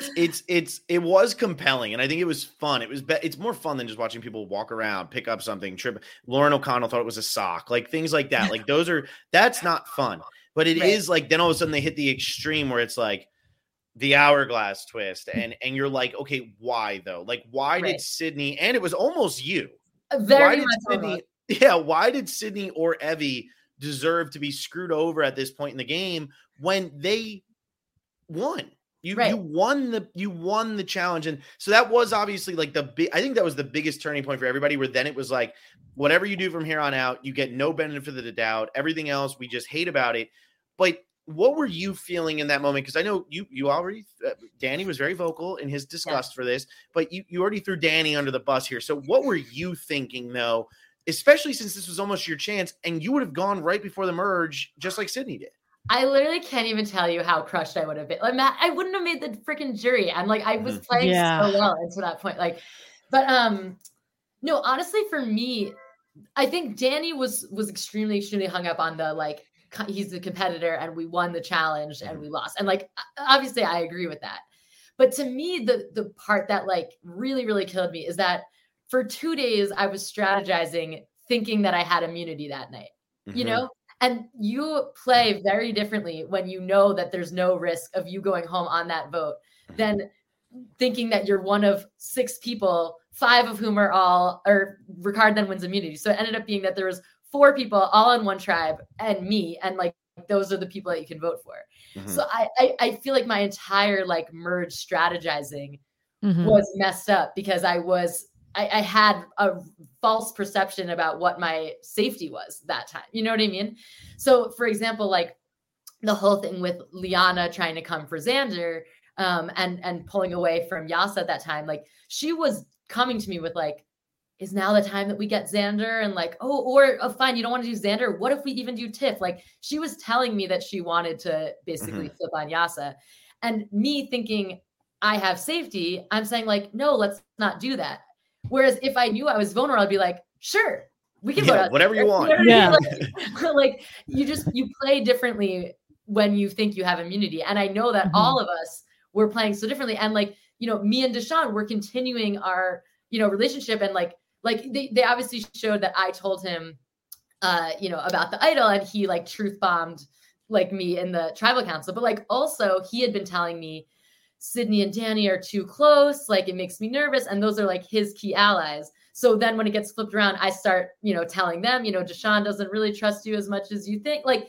It was compelling, and I think it was fun. It's more fun than just watching people walk around, pick up something, trip. Lauren O'Connell thought it was a sock, like things like that. Like that's not fun. But it is like then all of a sudden they hit the extreme where it's like the hourglass twist, and you're like, okay, why though? Like why did Sydney? And it was almost you. Very much Sydney. Yeah, why did Sydney or Evie deserve to be screwed over at this point in the game when they won? You won the challenge. And so that was obviously like I think that was the biggest turning point for everybody, where then it was like, whatever you do from here on out, you get no benefit of the doubt. Everything else we just hate about it. But what were you feeling in that moment? Because I know you already, Danny was very vocal in his disgust for this, but you already threw Danny under the bus here. So what were you thinking though, especially since this was almost your chance and you would have gone right before the merge, just like Sydney did? I literally can't even tell you how crushed I would have been. Like, Matt, I wouldn't have made the freaking jury. I'm like, I was playing so well until that point. Like, but no, honestly, for me, I think Danny was extremely, extremely hung up on the like, he's the competitor and we won the challenge and we lost. And like, obviously I agree with that. But to me, the part that like really, really killed me is that for 2 days I was strategizing, thinking that I had immunity that night, you know? And you play very differently when you know that there's no risk of you going home on that vote than thinking that you're one of 6 people, 5 of whom or Ricard then wins immunity. So it ended up being that there was 4 people all in one tribe and me, and like those are the people that you can vote for. So I feel like my entire like merge strategizing was messed up because I had a false perception about what my safety was that time. You know what I mean? So for example, like the whole thing with Liana trying to come for Xander and pulling away from Yasa at that time, like she was coming to me with like, is now the time that we get Xander? And like, fine, you don't want to do Xander. What if we even do Tiff? Like she was telling me that she wanted to basically flip on Yasa. And me thinking I have safety, I'm saying like, no, let's not do that. Whereas if I knew I was vulnerable, I'd be like, sure, we can vote whatever you want. You know like you play differently when you think you have immunity. And I know that all of us were playing so differently. And like, you know, me and Deshawn were continuing our, you know, relationship. And like they obviously showed that I told him, you know, about the idol and he like truth bombed like me in the tribal council. But like, also he had been telling me Sydney and Danny are too close. Like it makes me nervous. And those are like his key allies. So then when it gets flipped around, I start, you know, telling them, you know, Deshawn doesn't really trust you as much as you think. Like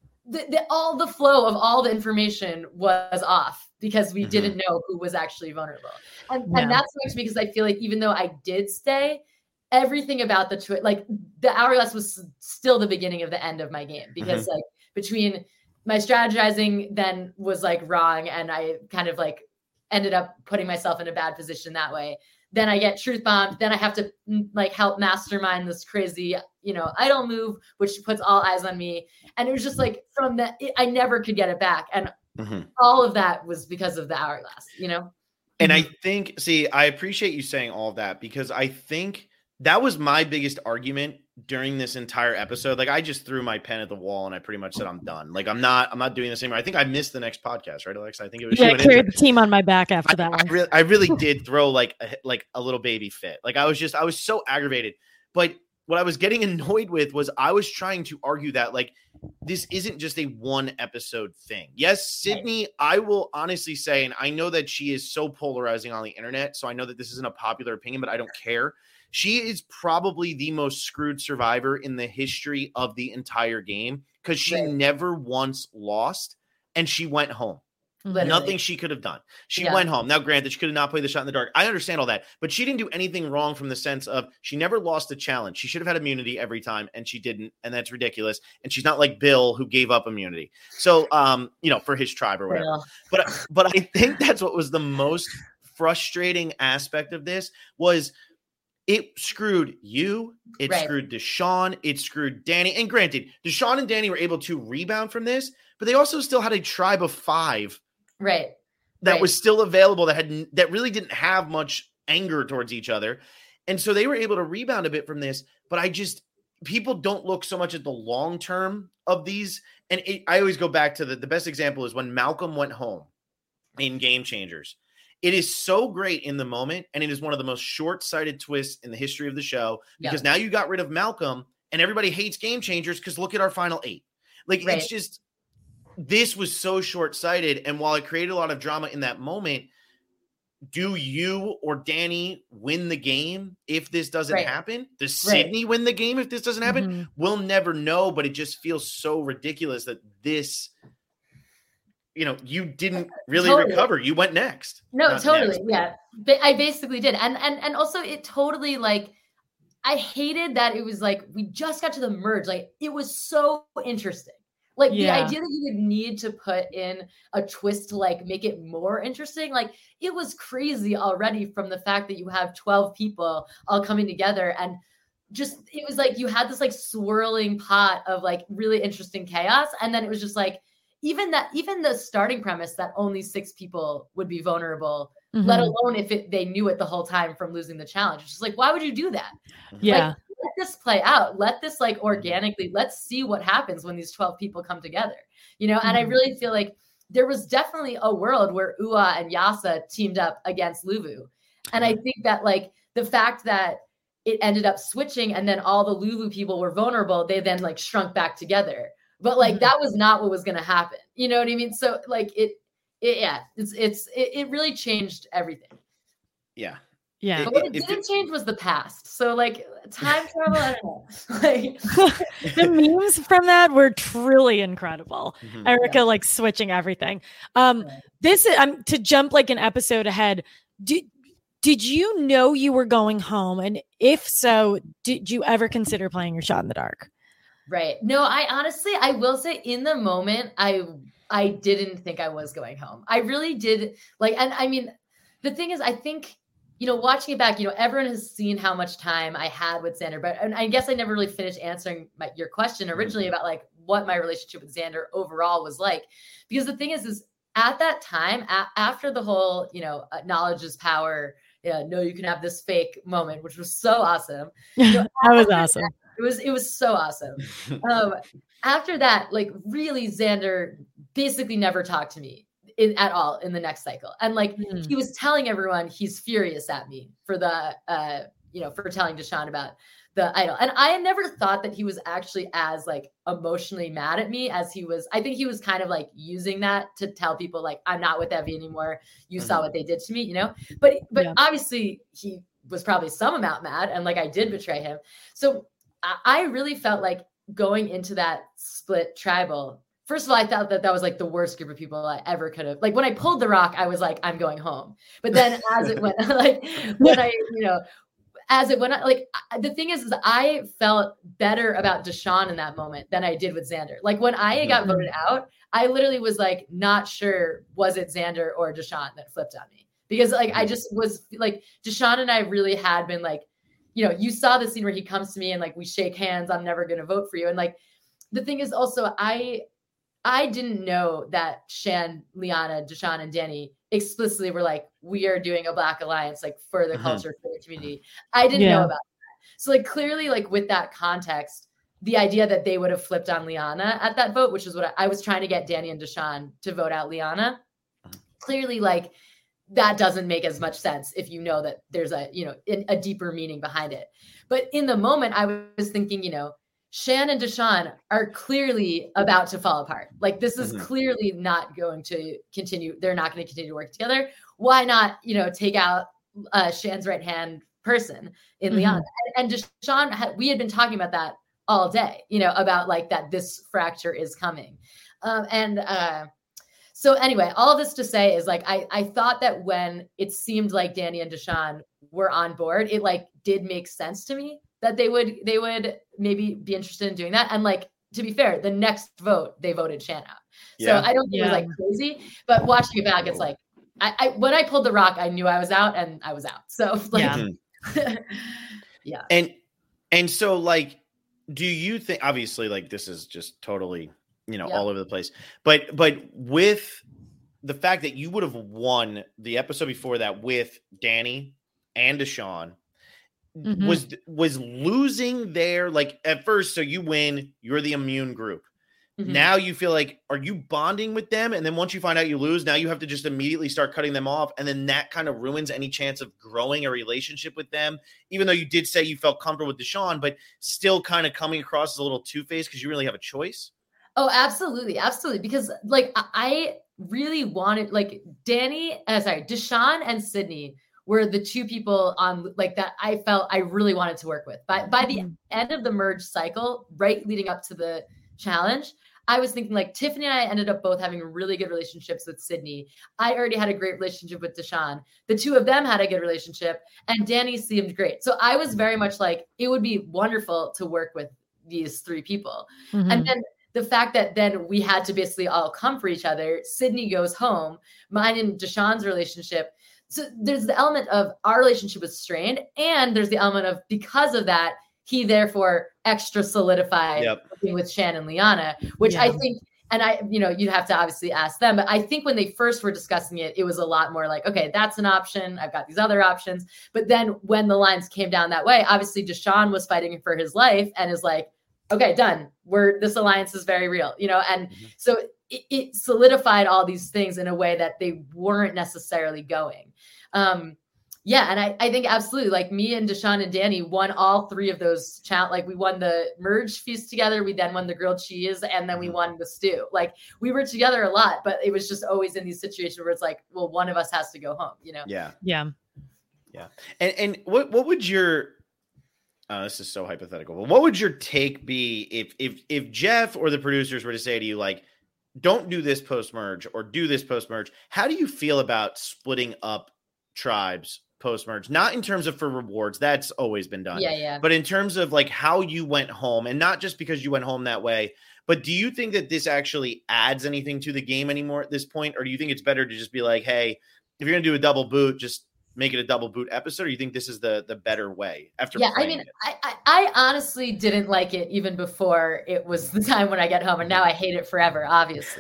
all the flow of all the information was off because we didn't know who was actually vulnerable. And that's what makes me, because I feel like even though I did stay, everything about like the hourglass was still the beginning of the end of my game because like between my strategizing then was like wrong and I kind of like ended up putting myself in a bad position that way. Then I get truth bombed. Then I have to like help mastermind this crazy, you know, idol move, which puts all eyes on me. And it was just like from that, I never could get it back. And all of that was because of the hourglass, you know? And I think, I appreciate you saying all of that because I think that was my biggest argument during this entire episode. Like I just threw my pen at the wall and I pretty much said, I'm done. Like I'm not doing this anymore. I think I missed the next podcast, right, Alexa? I think it was. Yeah, I carried the team on my back after that one. I really did throw like a little baby fit. Like I was so aggravated. But what I was getting annoyed with was I was trying to argue that like this isn't just a one episode thing. Yes, Sydney, I will honestly say, and I know that she is so polarizing on the internet, so I know that this isn't a popular opinion, but I don't care. She is probably the most screwed survivor in the history of the entire game because she never once lost and she went home. Literally. Nothing she could have done. She went home. Now, granted, she could have not played the shot in the dark. I understand all that, but she didn't do anything wrong from the sense of she never lost a challenge. She should have had immunity every time, and she didn't, and that's ridiculous. And she's not like Bill, who gave up immunity. So, you know, for his tribe or whatever. But I think that's what was the most frustrating aspect of this was it screwed you. It screwed Deshawn. It screwed Danny. And granted, Deshawn and Danny were able to rebound from this, but they also still had a tribe of 5. That was still available that really didn't have much anger towards each other. And so they were able to rebound a bit from this, but people don't look so much at the long term of these. And I always go back to the best example is when Malcolm went home in Game Changers. It is so great in the moment, and it is one of the most short-sighted twists in the history of the show because now you got rid of Malcolm, and everybody hates Game Changers because look at our final 8. Like, it's just – this was so short-sighted, and while it created a lot of drama in that moment, do you or Danny win the game if this doesn't happen? Does Sydney win the game if this doesn't happen? We'll never know, but it just feels so ridiculous that this – you didn't really recover. You went next. No, totally. Yeah. But I basically did. And also it totally like, I hated that it was like, we just got to the merge. Like it was so interesting. Like the idea that you would need to put in a twist to like make it more interesting. Like it was crazy already from the fact that you have 12 people all coming together and just, it was like, you had this like swirling pot of like really interesting chaos. And then it was just like, even the starting premise that only 6 people would be vulnerable, let alone if they knew it the whole time from losing the challenge. It's just like, why would you do that? Yeah. Like, let this play out. Let this like organically, let's see what happens when these 12 people come together, and I really feel like there was definitely a world where Ua and Yasa teamed up against Luvu. And I think that like the fact that it ended up switching and then all the Luvu people were vulnerable, they then like shrunk back together. But like that was not what was going to happen. You know what I mean? So like it really changed everything. Yeah. Yeah. But what it didn't change was the past. So like time travel, I don't know. Like the memes from that were truly incredible. Erica like switching everything. This to jump like an episode ahead. Did you know you were going home? And if so, did you ever consider playing your shot in the dark? Right. No, I will say in the moment, I didn't think I was going home. I really did like, and I mean, the thing is, I think, watching it back, everyone has seen how much time I had with Xander, but and I guess I never really finished answering your question originally about like what my relationship with Xander overall was like, because the thing is at that time, after the whole, knowledge is power. Yeah, no, you can have this fake moment, which was so awesome. That was awesome. It was so awesome. After that, like really Xander basically never talked to me at all in the next cycle. And like he was telling everyone he's furious at me for the for telling Deshawn about the idol. And I never thought that he was actually as like emotionally mad at me as he was. I think he was kind of like using that to tell people like, I'm not with Evie anymore. You saw what they did to me, but obviously he was probably some amount mad and like I did betray him. So I really felt like going into that split tribal, first of all, I thought that was like the worst group of people I ever could have. Like when I pulled the rock, I was like, I'm going home. But then as it went, like when I, as it went, like the thing is I felt better about Deshawn in that moment than I did with Xander. Like when I got voted out, I literally was like, not sure, was it Xander or Deshawn that flipped on me? Because like, I just was like, Deshawn and I really had been like, you saw the scene where he comes to me and like, we shake hands, I'm never going to vote for you. And like, the thing is also, I didn't know that Shan, Liana, Deshawn, and Danny explicitly were like, we are doing a Black Alliance, like for the culture, for the community. I didn't know about that. So like, clearly like with that context, the idea that they would have flipped on Liana at that vote, which is what I was trying to get Danny and Deshawn to vote out Liana. Clearly like, that doesn't make as much sense if you know that there's a deeper meaning behind it. But in the moment I was thinking, Shan and Deshawn are clearly about to fall apart. Like this is clearly not going to continue. They're not going to continue to work together. Why not, take out Shan's right-hand person in Liana? And Deshawn, we had been talking about that all day, about like that this fracture is coming. So anyway, all this to say is like, I thought that when it seemed like Danny and Deshawn were on board, it like did make sense to me that they would maybe be interested in doing that. And like, to be fair, the next vote, they voted Shan out. So I don't think it was like crazy, but watching it back, it's like, I when I pulled the rock, I knew I was out and I was out. So like, yeah. And so like, do you think, obviously like this is just totally, all over the place. But with the fact that you would have won the episode before that with Danny and Deshawn, was losing there, like at first, so you win, you're the immune group. Now you feel like, are you bonding with them? And then once you find out you lose, now you have to just immediately start cutting them off. And then that kind of ruins any chance of growing a relationship with them, even though you did say you felt comfortable with Deshaun, but still kind of coming across as a little two-faced because you really have a choice. Oh, absolutely. Absolutely. Because like, I really wanted like Deshaun and Sydney were the two people on like that I felt I really wanted to work with. By the end of the merge cycle, right leading up to the challenge, I was thinking like Tiffany and I ended up both having really good relationships with Sydney. I already had a great relationship with Deshaun. The two of them had a good relationship and Danny seemed great. So I was very much like, it would be wonderful to work with these three people. And then the fact that then we had to basically all come for each other, Sydney goes home, mine and Deshaun's relationship. So there's the element of our relationship was strained and there's the element of because of that, he therefore extra solidified working with Shan and Liana, which I think, and you'd have to obviously ask them, but I think when they first were discussing it, it was a lot more like, okay, that's an option. I've got these other options. But then when the lines came down that way, obviously Deshaun was fighting for his life and is like, okay, done. This alliance is very real, and so it solidified all these things in a way that they weren't necessarily going. And I think absolutely, like me and Deshaun and Danny won all three of those like we won the merge feast together. We then won the grilled cheese and then we won the stew. Like we were together a lot, but it was just always in these situations where it's like, well, one of us has to go home, Yeah. Yeah. And what would your, this is so hypothetical, but what would your take be if Jeff or the producers were to say to you, like, don't do this post-merge or do this post-merge? How do you feel about splitting up tribes post-merge? Not in terms of for rewards, that's always been done. Yeah. But in terms of like how you went home, and not just because you went home that way, but do you think that this actually adds anything to the game anymore at this point? Or do you think it's better to just be like, hey, if you're going to do a double boot, just make it a double boot episode? Or you think this is the better way after? Yeah, I mean, I honestly didn't like it even before it was the time when I get home, and now I hate it forever, obviously.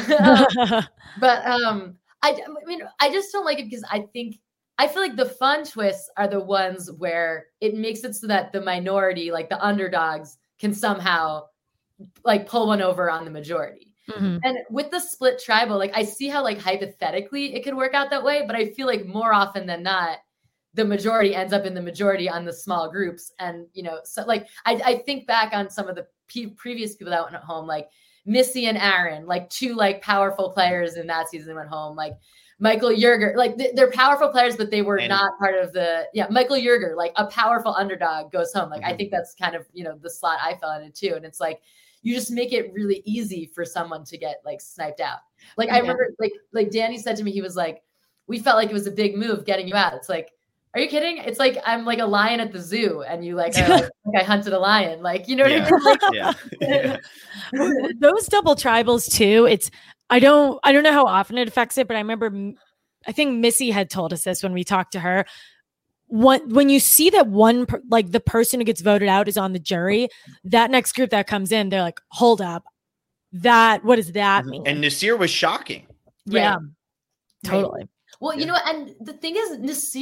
But I mean, I just don't like it because I feel like the fun twists are the ones where it makes it so that the minority, like the underdogs, can somehow like pull one over on the majority. And with the split tribal, like I see how like hypothetically it could work out that way, but I feel like more often than not, the majority ends up in the majority on the small groups. And, so like I think back on some of the previous people that went home, like Missy and Aaron, like two like powerful players in that season went home, like Michael Yerger, like they're powerful players, but they were not part of Michael Yerger, like a powerful underdog goes home. Like I think that's kind of, the slot I fell into too. And it's like, you just make it really easy for someone to get like sniped out. Like I remember like Danny said to me, he was like, we felt like it was a big move getting you out. It's like, are you kidding? It's like, I'm like a lion at the zoo and you like, are like I hunted a lion. Like, you know what I mean? Like, Those double tribals too. I don't know how often it affects it, but I remember, I think Missy had told us this when we talked to her. When you see that like the person who gets voted out is on the jury, that next group that comes in, they're like, hold up, what does that mean? And Naseer was shocking. Yeah, right. Totally. Well, and the thing is,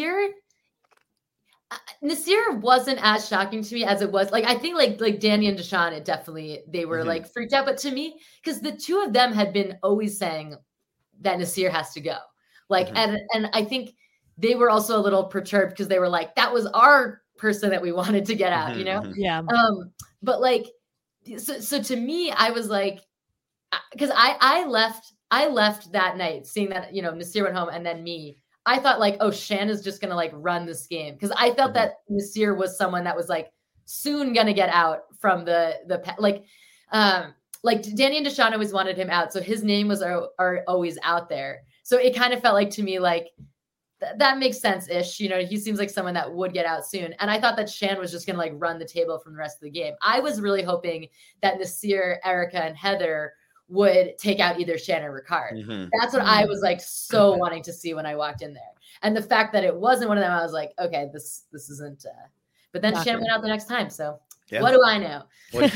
Naseer wasn't as shocking to me as it was. Like, I think like Danny and Deshaun, they were like freaked out. But to me, because the two of them had been always saying that Naseer has to go. Like, and I think they were also a little perturbed because they were like, that was our person that we wanted to get out, Yeah. But like, so to me, I was like, because I left that night seeing that, Naseer went home and then me. I thought like, oh, Shanna's just going to like run this game. Because I felt that Naseer was someone that was like soon going to get out from like Danny and Deshaun always wanted him out. So his name was are always out there. So it kind of felt like to me, like that makes sense-ish. He seems like someone that would get out soon. And I thought that Shan was just going to like run the table from the rest of the game. I was really hoping that Naseer, Erica, and Heather would take out either Shan or Ricard. That's what I was like so wanting to see when I walked in there. And the fact that it wasn't one of them, I was like, okay, this isn't. But then Shan went out the next time. So what do I know?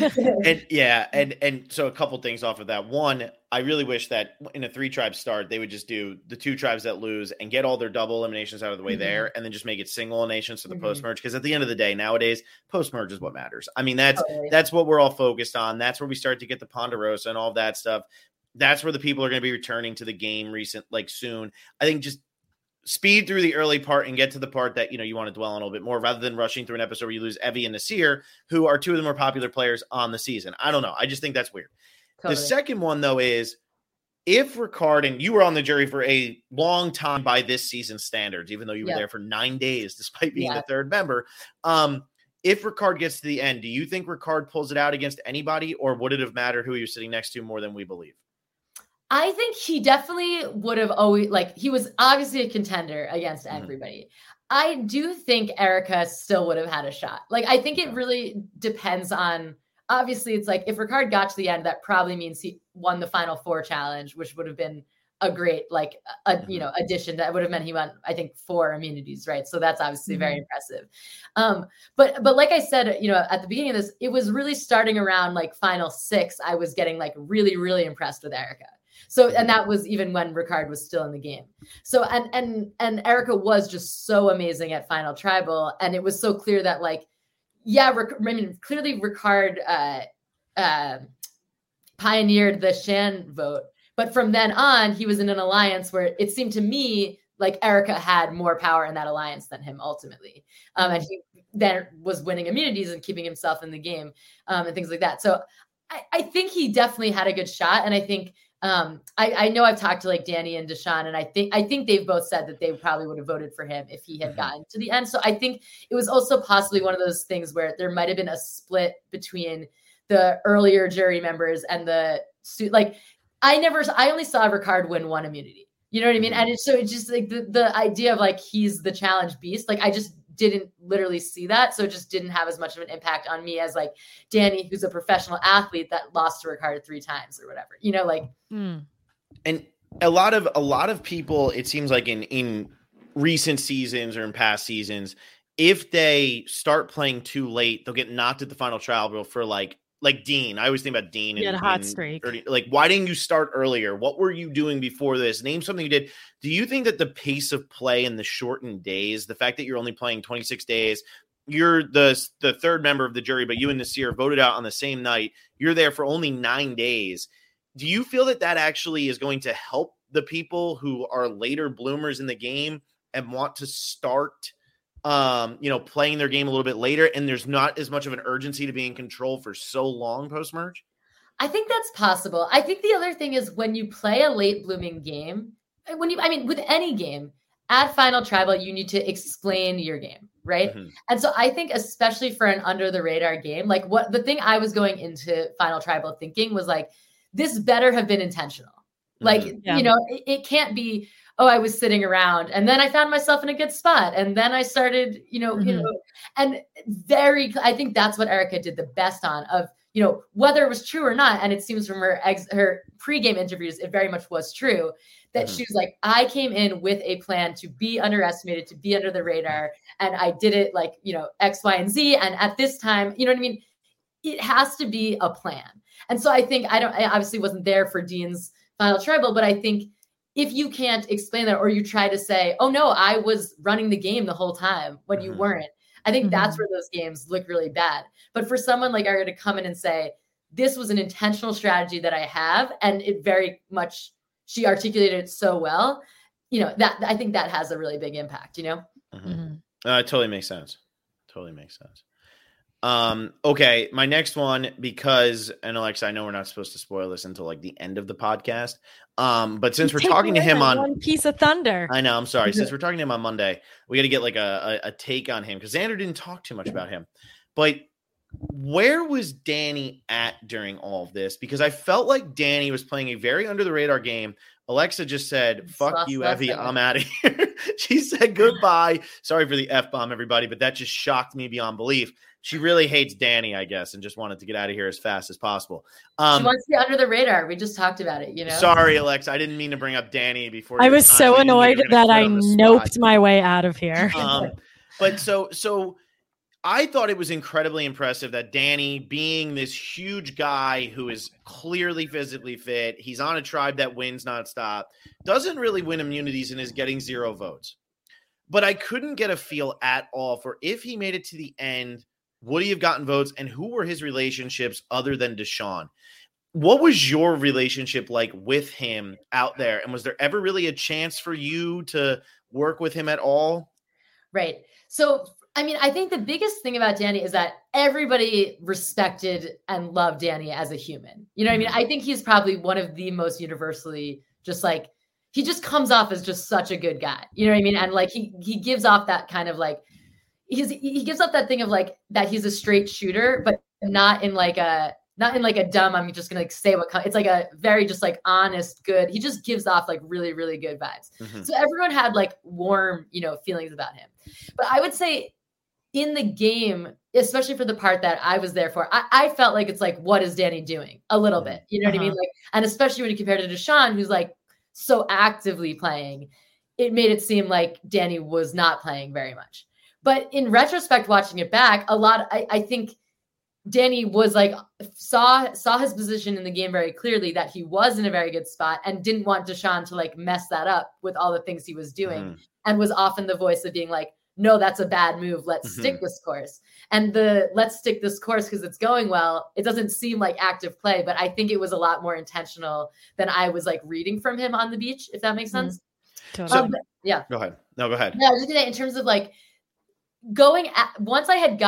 And so a couple things off of that. One, I really wish that in a 3-tribe start, they would just do the 2 tribes that lose and get all their double eliminations out of the way there, and then just make it single eliminations for the post-merge. Because at the end of the day, nowadays, post-merge is what matters. I mean, that's what we're all focused on. That's where we start to get the Ponderosa and all of that stuff. That's where the people are going to be returning to the game soon. I think just speed through the early part and get to the part that, you want to dwell on a little bit more, rather than rushing through an episode where you lose Evie and Naseer, who are 2 of the more popular players on the season. I don't know. I just think that's weird. Totally. The second one, though, is if Ricard, and you were on the jury for a long time by this season's standards, even though you were there for 9 days, despite being the 3rd member, if Ricard gets to the end, do you think Ricard pulls it out against anybody, or would it have mattered who he was sitting next to more than we believe? I think he definitely would have always, he was obviously a contender against everybody. I do think Erica still would have had a shot. I think it really depends on, obviously it's if Ricard got to the end, that probably means he won the Final 4 challenge, which would have been a great, addition. That would have meant he won, I think, 4 immunities, right? So that's obviously very impressive. But like I said, at the beginning of this, it was really starting around Final 6. I was getting really, really impressed with Erica. So, and that was even when Ricard was still in the game. So, and Erica was just so amazing at Final Tribal. And it was so clear that clearly Ricard pioneered the Shan vote. But from then on, he was in an alliance where it seemed to me like Erica had more power in that alliance than him ultimately. And he then was winning immunities and keeping himself in the game and things like that. So I think he definitely had a good shot. And I think, I know I've talked to Danny and Deshaun, and I think they've both said that they probably would have voted for him if he had gotten to the end. So I think it was also possibly one of those things where there might have been a split between the earlier jury members and the I only saw Ricard win 1 immunity. You know what I mean? And it's just the idea of he's the challenge beast. I just didn't literally see that. So it just didn't have as much of an impact on me as Danny, who's a professional athlete that lost to Ricard 3 times or whatever, And a lot of people, it seems in recent seasons or in past seasons, if they start playing too late, they'll get knocked at the final trial for Dean. I always think about Dean. He had a hot streak. Why didn't you start earlier? What were you doing before this? Name something you did. Do you think that the pace of play in the shortened days, the fact that you're only playing 26 days, you're the 3rd member of the jury, but you and Naseer voted out on the same night, you're there for only 9 days. Do you feel that actually is going to help the people who are later bloomers in the game and want to start playing their game a little bit later, and there's not as much of an urgency to be in control for so long post-merge? I think that's possible. I think the other thing is when you play a late blooming game, with any game at Final Tribal, you need to explain your game, right? And so I think especially for an under the radar game, the thing I was going into Final Tribal thinking was this better have been intentional. It can't be, I was sitting around and then I found myself in a good spot. And then I started, and I think that's what Erica did the best on of, whether it was true or not. And it seems from her pregame interviews, it very much was true that she was I came in with a plan to be underestimated, to be under the radar. And I did it X, Y, and Z. And at this time, you know what I mean? It has to be a plan. And so I think I obviously wasn't there for Dean's Final Tribal, but I think if you can't explain that, or you try to say, oh no, I was running the game the whole time when you weren't, I think that's where those games look really bad. But for someone like Erica to come in and say, this was an intentional strategy that I have, and it very much, she articulated it so well, that I think that has a really big impact, It totally makes sense. Okay, my next one, because, and Alexa, I know we're not supposed to spoil this until the end of the podcast, but since we're talking to him on one piece of thunder, I know, I'm sorry. Since we're talking to him on Monday, we got to get a take on him, because Xander didn't talk too much about him. But where was Danny at during all of this? Because I felt like Danny was playing a very under the radar game. Alexa just said, fuck you, Evie, I'm out of here. She said goodbye. Sorry for the F-bomb, everybody, but that just shocked me beyond belief. She really hates Danny, I guess, and just wanted to get out of here as fast as possible. She wants to be under the radar. We just talked about it, Sorry, Alexa. I didn't mean to bring up Danny before. I was so annoyed that I noped my way out of here. But so I thought it was incredibly impressive that Danny, being this huge guy who is clearly physically fit, he's on a tribe that wins nonstop, doesn't really win immunities and is getting 0 votes. But I couldn't get a feel at all for if he made it to the end, would he have gotten votes, and who were his relationships other than Deshaun? What was your relationship like with him out there? And was there ever really a chance for you to work with him at all? Right. So, I mean, I think the biggest thing about Danny is that everybody respected and loved Danny as a human. You know what I mean? I think he's probably one of the most universally just like, he just comes off as just such a good guy. You know what I mean? And like, he gives off that kind of like, he gives off that thing of like, that he's a straight shooter, but not in like a dumb, I'm just going to say it's like a very just like honest, good. He just gives off like really, really good vibes. Mm-hmm. So everyone had like warm, feelings about him. But I would say in the game, especially for the part that I was there for, I felt like it's like, what is Danny doing? A little bit, you know what I mean? Like, and especially when you compare it to Deshaun, who's like so actively playing, it made it seem like Danny was not playing very much. But in retrospect, watching it back, I think Danny was like, saw his position in the game very clearly, that he was in a very good spot and didn't want Deshaun to like mess that up with all the things he was doing, and was often the voice of being like, no, that's a bad move. Let's stick this course. And let's stick this course because it's going well. It doesn't seem like active play, but I think it was a lot more intentional than I was like reading from him on the beach, if that makes sense. Totally. Yeah. Go ahead. No, go ahead. Yeah, I was just gonna say, in terms of like once I had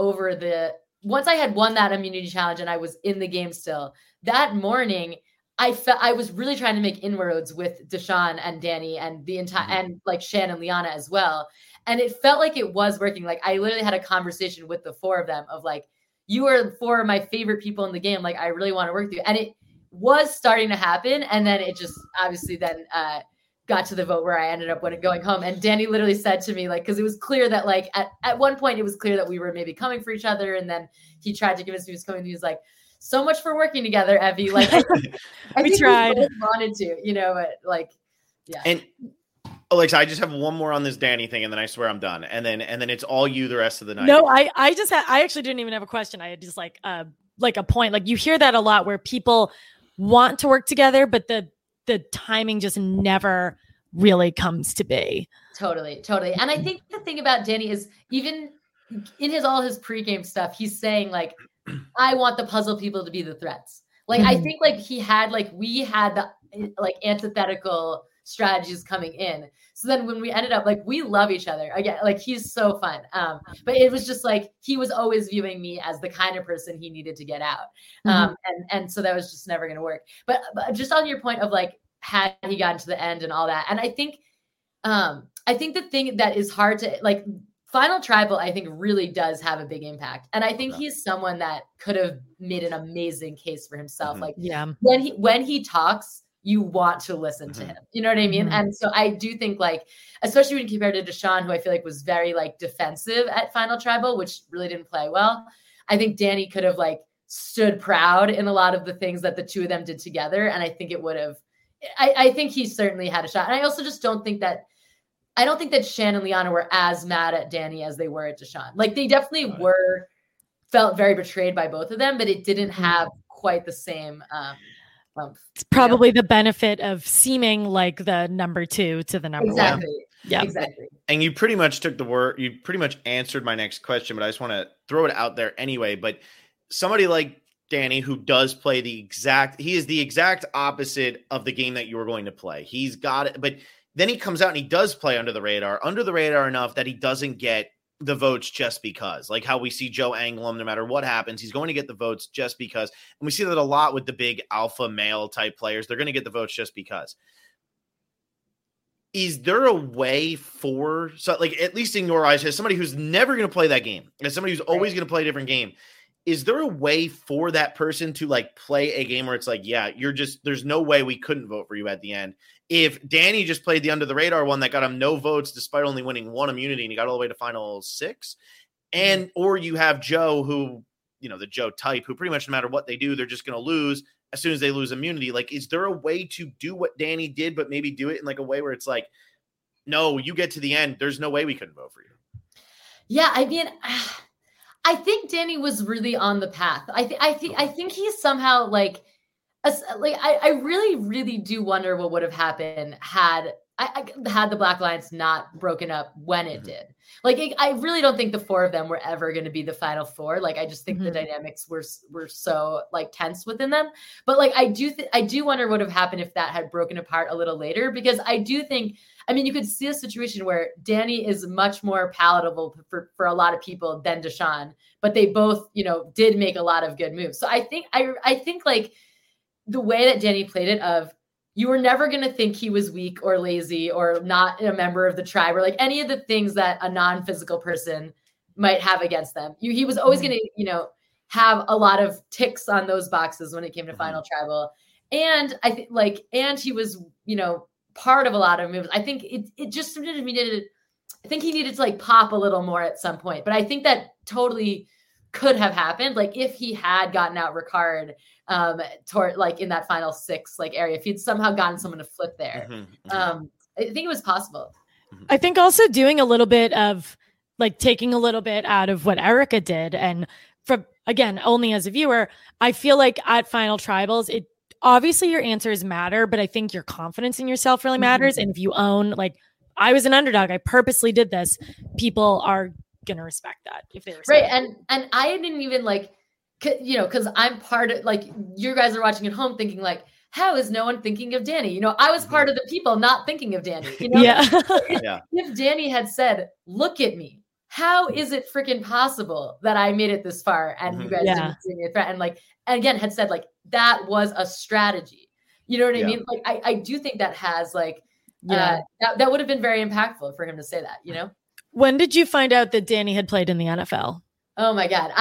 won that immunity challenge and I was in the game still, that morning, I was really trying to make inroads with Deshaun and Danny and the entire, and like Shan and Liana as well. And it felt like it was working. Like I literally had a conversation with the 4 of them of like, you are 4 of my favorite people in the game. Like I really want to work with you. And it was starting to happen. And then it just obviously then got to the vote where I ended up going home. And Danny literally said to me, like, because it was clear that like at one point it was clear that we were maybe coming for each other. And then he tried to convince me he was coming. He was like, so much for working together, Evie. Like I we tried. We wanted to, but like, yeah. And Alexa, I just have one more on this Danny thing, and then I swear I'm done. And then it's all you the rest of the night. No, I actually didn't even have a question. I had just like a point. Like you hear that a lot where people want to work together, but the timing just never really comes to be. Totally. And I think the thing about Danny is, even in all his pregame stuff, he's saying like, I want the puzzle people to be the threats. Like I think like we had the like antithetical strategies coming in. So then when we ended up, like, we love each other again, like he's so fun. But it was just like, he was always viewing me as the kind of person he needed to get out. And so that was just never going to work. But just on your point of like, had he gotten to the end and all that. And I think the thing that is hard to like, Final Tribal, I think really does have a big impact. And I think he's someone that could have made an amazing case for himself. Like when he talks, you want to listen to him. You know what I mean? And so I do think like, especially when compared to Deshaun, who I feel like was very like defensive at Final Tribal, which really didn't play well. I think Danny could have like stood proud in a lot of the things that the 2 of them did together. And I think it would have, I think he certainly had a shot. And I also just don't think that Shan and Liana were as mad at Danny as they were at Deshaun. Like they definitely felt very betrayed by both of them, but it didn't have quite the same, it's probably the benefit of seeming like the number 2 to the number 1. Yeah, exactly. And you pretty much took the word. You pretty much answered my next question, but I just want to throw it out there anyway. But somebody like Danny, who does play he is the exact opposite of the game that you were going to play. He's got it, but then he comes out and he does play under the radar enough that he doesn't get the votes just because, like how we see Joe Anglim, no matter what happens, he's going to get the votes just because. And we see that a lot with the big alpha male type players. They're going to get the votes just because. Is there a way so like, at least in your eyes, as somebody who's never going to play that game, as somebody who's always going to play a different game, is there a way for that person to like play a game where it's like, yeah, there's no way we couldn't vote for you at the end? If Danny just played the under the radar one that got him no votes despite only winning 1 immunity and he got all the way to final 6, or you have Joe who, the Joe type who pretty much no matter what they do, they're just going to lose as soon as they lose immunity. Like, is there a way to do what Danny did, but maybe do it in like a way where it's like, no, you get to the end, there's no way we couldn't vote for you? Yeah. I mean, I think Danny was really on the path. I think he's somehow like I really, really do wonder what would have happened had the Black Alliance not broken up when it did. Like, I really don't think the four of them were ever going to be the final four. Like, I just think the dynamics were so like tense within them. But like, I do wonder what would have happened if that had broken apart a little later, because I do think, I mean, you could see a situation where Danny is much more palatable for a lot of people than Deshawn, but they both, did make a lot of good moves. So I think like the way that Danny played it of, you were never going to think he was weak or lazy or not a member of the tribe or like any of the things that a non-physical person might have against them. He was always going to, have a lot of ticks on those boxes when it came to Final Tribal. And I think and he was, part of a lot of moves. I think it just needed, I think he needed to like pop a little more at some point, but I think that totally could have happened. Like if he had gotten out Ricard, toward like in that final 6 like area, if he'd somehow gotten someone to flip there, I think it was possible. I think also doing a little bit of like taking a little bit out of what Erica did, and from again only as a viewer, I feel like at Final Tribals, it obviously your answers matter, but I think your confidence in yourself really matters. And if you own like I was an underdog, I purposely did this, people are gonna respect that if they respect right. And I didn't even like. Because I'm part of like you guys are watching at home thinking like, how is no one thinking of Danny? I was part of the people not thinking of Danny. Yeah. If Danny had said, look at me, how is it freaking possible that I made it this far and you guys didn't see me a threat? And like, and again, had said like, that was a strategy. You know what I mean? Like, I do think that has like, that would have been very impactful for him to say that, When did you find out that Danny had played in the NFL? Oh my God.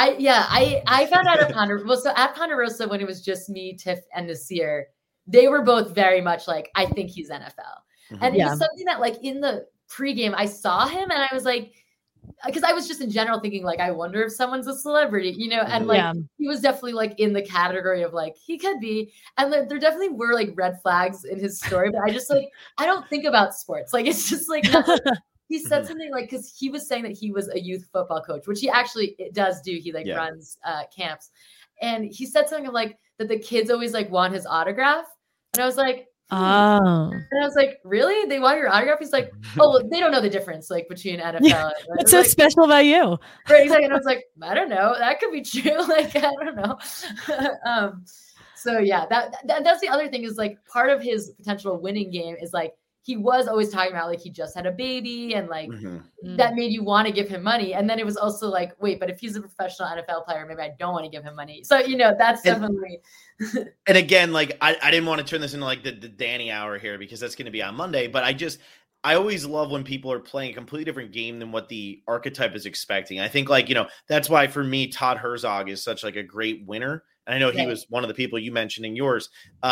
I found out at Ponderosa. Well, so at Ponderosa, when it was just me, Tiff, and Nasir, they were both very much like, I think he's NFL. And it was something that like in the pregame, I saw him and I was like, because I was just in general thinking like, I wonder if someone's a celebrity, and like, he was definitely like in the category of like, he could be. And there definitely were like red flags in his story, but I just like, I don't think about sports. Like, it's just like, he said something like, because he was saying that he was a youth football coach, which he actually does do. He like runs camps. And he said something like that the kids always like want his autograph. And I was like, oh. And I was like, really? They want your autograph? He's like, oh, well, they don't know the difference like between NFL. What's so special about you? Right, exactly. And I was like, I don't know. That could be true. Like, I don't know. So yeah, that's the other thing is like part of his potential winning game is like, he was always talking about like he just had a baby and like that made you want to give him money. And then it was also like, wait, but if he's a professional NFL player, maybe I don't want to give him money. So, that's definitely. And again, like I didn't want to turn this into like the Danny hour here because that's going to be on Monday. But I always love when people are playing a completely different game than what the archetype is expecting. I think like, that's why for me, Todd Herzog is such like a great winner. And I know he was one of the people you mentioned in yours,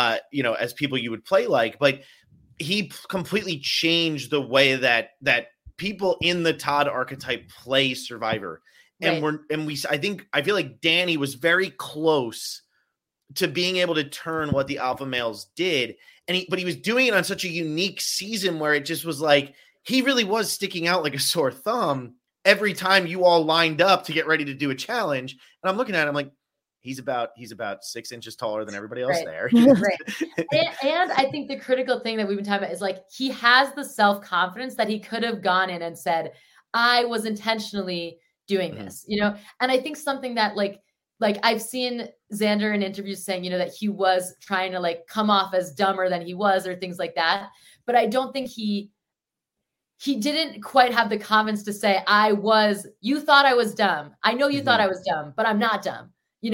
as people you would play like, but he completely changed the way that people in the Todd archetype play Survivor. And I feel like Danny was very close to being able to turn what the alpha males did. But he was doing it on such a unique season where it just was like, he really was sticking out like a sore thumb every time you all lined up to get ready to do a challenge. And I'm looking at him like, he's about 6 inches taller than everybody else there. Right. And I think the critical thing that we've been talking about is like, he has the self-confidence that he could have gone in and said, I was intentionally doing this, and I think something that like I've seen Xander in interviews saying, that he was trying to like come off as dumber than he was or things like that. But I don't think he didn't quite have the confidence to say, you thought I was dumb. I know you thought I was dumb, but I'm not dumb.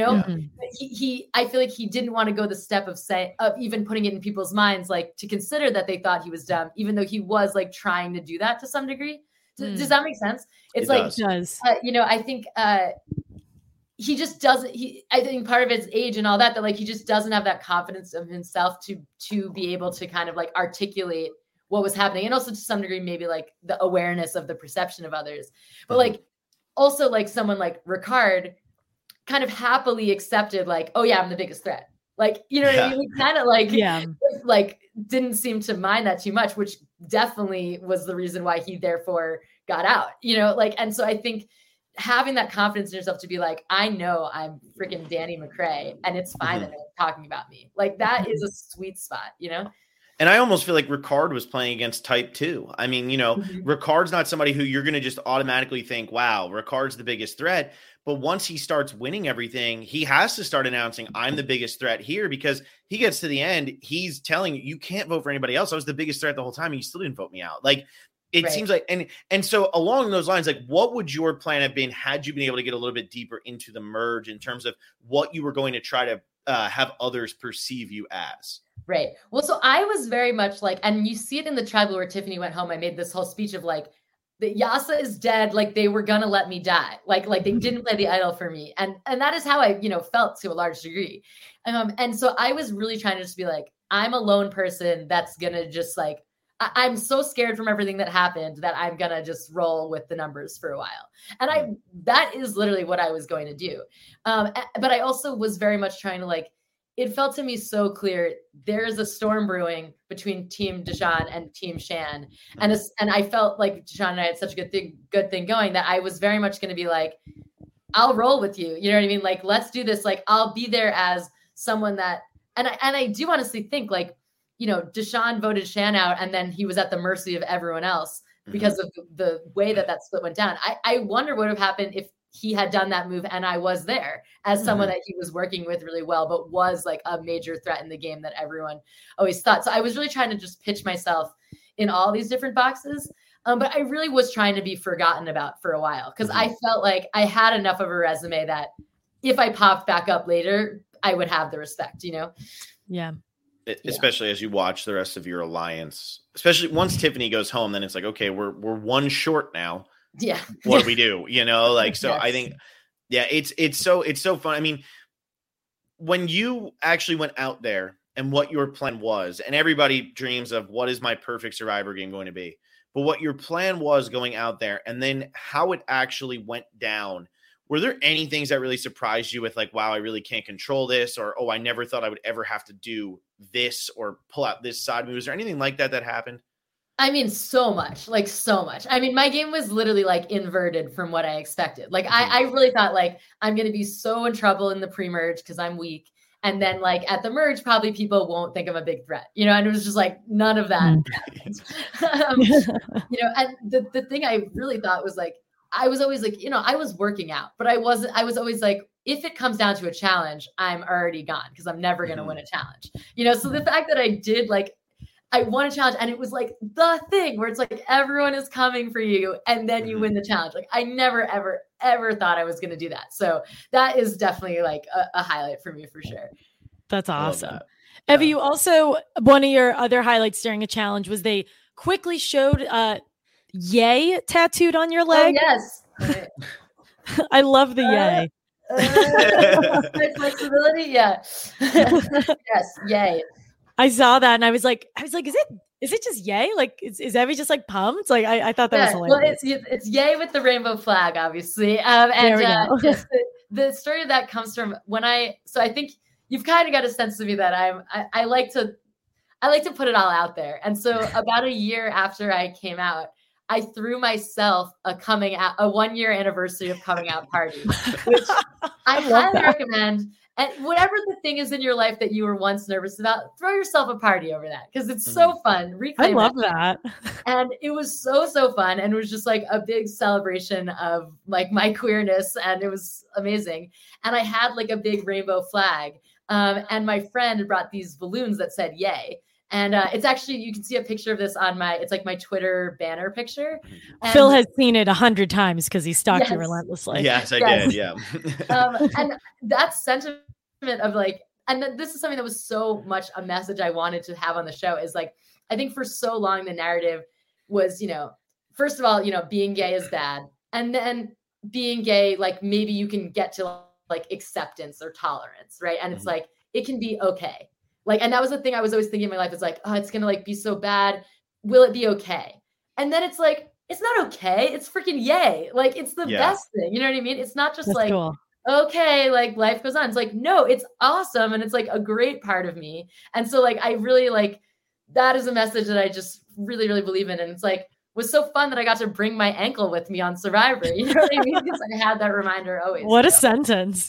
I feel like he didn't want to go the step of even putting it in people's minds, like to consider that they thought he was dumb, even though he was like trying to do that to some degree. Does that make sense? It's like, does. I think he just doesn't, I think part of his age and all that like, he just doesn't have that confidence of himself to be able to kind of like articulate what was happening. And also to some degree, maybe like the awareness of the perception of others, but like also like someone like Ricard kind of happily accepted like, oh yeah, I'm the biggest threat. Like, what I mean? He kind of like, like didn't seem to mind that too much, which definitely was the reason why he therefore got out, and so I think having that confidence in yourself to be like, I know I'm freaking Danny McRae and it's fine that no one's talking about me. Like that is a sweet spot, you know? And I almost feel like Ricard was playing against type 2. I mean, you know, Ricard's not somebody who you're going to just automatically think, wow, Ricard's the biggest threat. But once he starts winning everything, he has to start announcing, I'm the biggest threat here, because he gets to the end, he's telling you, you can't vote for anybody else. I was the biggest threat the whole time, and you still didn't vote me out. Like, it seems like, and so along those lines, like, what would your plan have been had you been able to get a little bit deeper into the merge in terms of what you were going to try to have others perceive you as? Right. Well, so I was very much like, and you see it in the tribal where Tiffany went home. I made this whole speech of like, the Yasa is dead. Like they were going to let me die. Like they didn't play the idol for me. And that is how I, felt to a large degree. And so I was really trying to just be like, I'm a lone person that's going to just like, I'm so scared from everything that happened that I'm going to just roll with the numbers for a while. And that is literally what I was going to do. But I also was very much trying to like, it felt to me so clear there is a storm brewing between Team Deshawn and Team Shan. And I felt like Deshawn and I had such a good thing going that I was very much going to be like, I'll roll with you. You know what I mean? Like, let's do this. Like, I'll be there as someone that, and I do honestly think like, Deshawn voted Shan out and then he was at the mercy of everyone else because of the way that split went down. I wonder what would have happened if he had done that move and I was there as someone that he was working with really well, but was like a major threat in the game that everyone always thought. So I was really trying to just pitch myself in all these different boxes. But I really was trying to be forgotten about for a while because I felt like I had enough of a resume that if I popped back up later, I would have the respect, Yeah. Especially as you watch the rest of your alliance, especially once Tiffany goes home, then it's like, okay, we're one short now. Yeah. What do we do? So yes. I think, it's so fun. I mean, when you actually went out there and what your plan was, and everybody dreams of what is my perfect Survivor game going to be, but what your plan was going out there and then how it actually went down. Were there any things that really surprised you with like, wow, I really can't control this, or, oh, I never thought I would ever have to do this or pull out this side move? Was there anything like that happened? I mean, so much. I mean, my game was literally like inverted from what I expected. Like I really thought like, I'm going to be so in trouble in the pre-merge because I'm weak. And then like at the merge, probably people won't think I'm a big threat, and it was just like, none of that happened. And the thing I really thought was like, I was always like, I was working out, but I was always like, if it comes down to a challenge, I'm already gone because I'm never going to win a challenge, So the fact that I did like, I won a challenge and it was like the thing where it's like, everyone is coming for you and then you win the challenge. Like I never, ever, ever thought I was going to do that. So that is definitely like a highlight for me for sure. That's awesome. Evie, you also, one of your other highlights during a challenge was they quickly showed yay tattooed on your leg. Oh, yes. I love the yay. My flexibility. Yeah. Yes. Yay. I saw that and I was like, is it just yay? Like, is Evie just like pumped? Like, I thought that was hilarious. Well, it's yay with the rainbow flag, obviously. The story of that comes from I think you've kind of got a sense of me that I like to put it all out there. And so about a year after I came out, I threw myself a 1-year anniversary of coming out party, which I highly recommend. And whatever the thing is in your life that you were once nervous about, throw yourself a party over that because it's so fun. I love that. And it was so fun. And it was just like a big celebration of like my queerness. And it was amazing. And I had like a big rainbow flag. And my friend brought these balloons that said yay. And it's actually, you can see a picture of this on it's like my Twitter banner picture. And Phil has seen it 100 times because he stalked you relentlessly. Yes, I did. Yeah. And that sentiment of like, and this is something that was so much a message I wanted to have on the show is like, I think for so long the narrative was, first of all, being gay is bad. And then being gay, like maybe you can get to like acceptance or tolerance, right? And it's like, it can be okay. Like, and that was the thing I was always thinking in my life is like, oh, it's going to like be so bad. Will it be okay? And then it's like, it's not okay. It's freaking yay. Like, it's the best thing. You know what I mean? It's not just That's like, cool. Okay, like life goes on. It's like, no, it's awesome. And it's like a great part of me. And so like, I really like, that is a message that I just really, really believe in. And it's like, was so fun that I got to bring my ankle with me on Survivor. You know what I mean? Because I had that reminder always. What a sentence.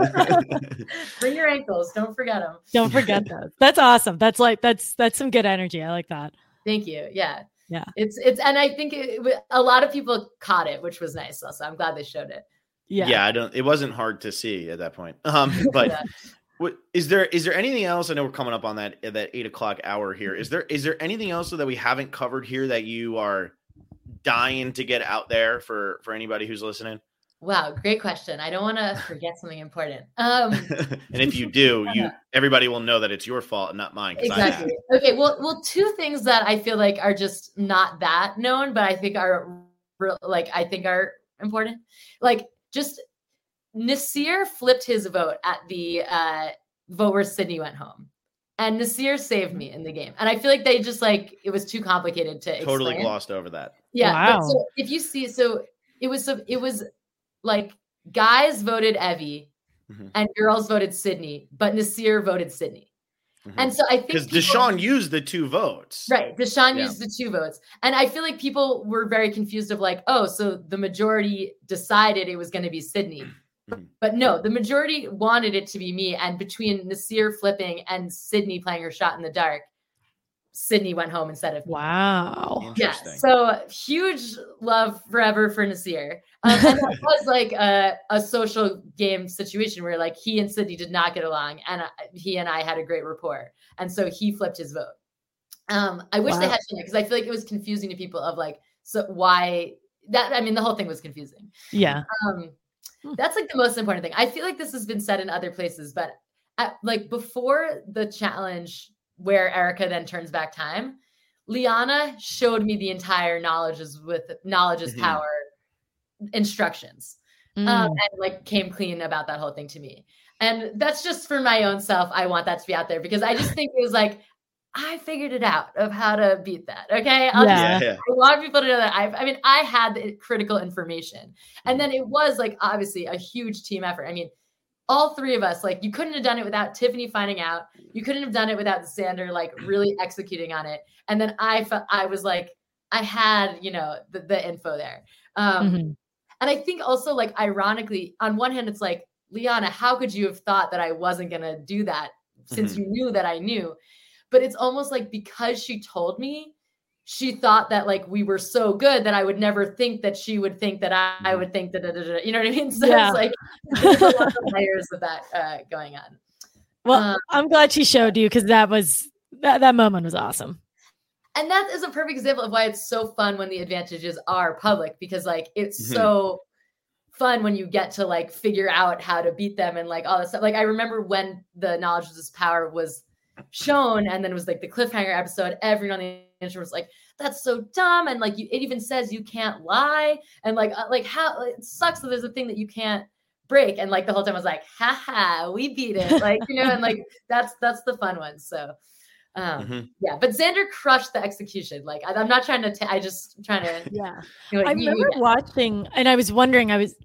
Bring your ankles. Don't forget them. Don't forget those. That's awesome. That's some good energy. I like that. Thank you. Yeah. Yeah. It's, and I think a lot of people caught it, which was nice. Also, I'm glad they showed it. Yeah. It wasn't hard to see at that point. But yeah. Is there anything else? I know we're coming up on that 8:00 hour here. Is there anything else that we haven't covered here that you are dying to get out there for anybody who's listening? Wow, great question. I don't want to forget something important. And if you do, everybody will know that it's your fault and not mine. Exactly. Okay. Well, two things that I feel like are just not that known, but I think are important. Like, just Naseer flipped his vote at the vote where Sydney went home, and Naseer saved me in the game. And I feel like they just it was too complicated to totally explain. Glossed over that. Yeah. Wow. So if you see, it was like guys voted Evie and girls voted Sydney, but Naseer voted Sydney. And so I think because Deshaun used the 2 votes. Right. Deshaun used the 2 votes. And I feel like people were very confused of so the majority decided it was going to be Sydney. But no, the majority wanted it to be me. And between Naseer flipping and Sydney playing her shot in the dark, Sydney went home instead of me. Wow. Yeah. So huge love forever for Naseer. And that was a social game situation where he and Sydney did not get along, and he and I had a great rapport. And so he flipped his vote. I wish they had shown it because I feel like it was confusing to people of so why that, I mean, the whole thing was confusing. Yeah. That's the most important thing. I feel like this has been said in other places, but before the challenge where Erica then turns back time, Liana showed me the entire knowledge is power instructions and came clean about that whole thing to me. And that's just for my own self. I want that to be out there because I just think it was I figured it out of how to beat that. Okay. I want people to know that I had the critical information, and then it was obviously a huge team effort. I mean, all 3 of us, you couldn't have done it without Tiffany finding out. You couldn't have done it without Xander, really executing on it. And then I was I had, the info there. And I think also ironically, on one hand, it's Liana, how could you have thought that I wasn't going to do that since you knew that I knew? But it's almost because she told me, she thought that we were so good that I would never think that she would think that I would think that, you know what I mean? So it's there's a lot of layers of that going on. Well, I'm glad she showed you because that moment was awesome. And that is a perfect example of why it's so fun when the advantages are public, because it's so fun when you get to figure out how to beat them and all this stuff. I remember when the Knowledge is Power was shown, and then it was the cliffhanger episode, everyone on the internet was that's so dumb, and it even says you can't lie, and how it sucks that there's a thing that you can't break, and the whole time I was haha, we beat it, and that's the fun one. So yeah, but Xander crushed the execution. I'm not trying to I just trying to I remember watching, and I was wondering, I was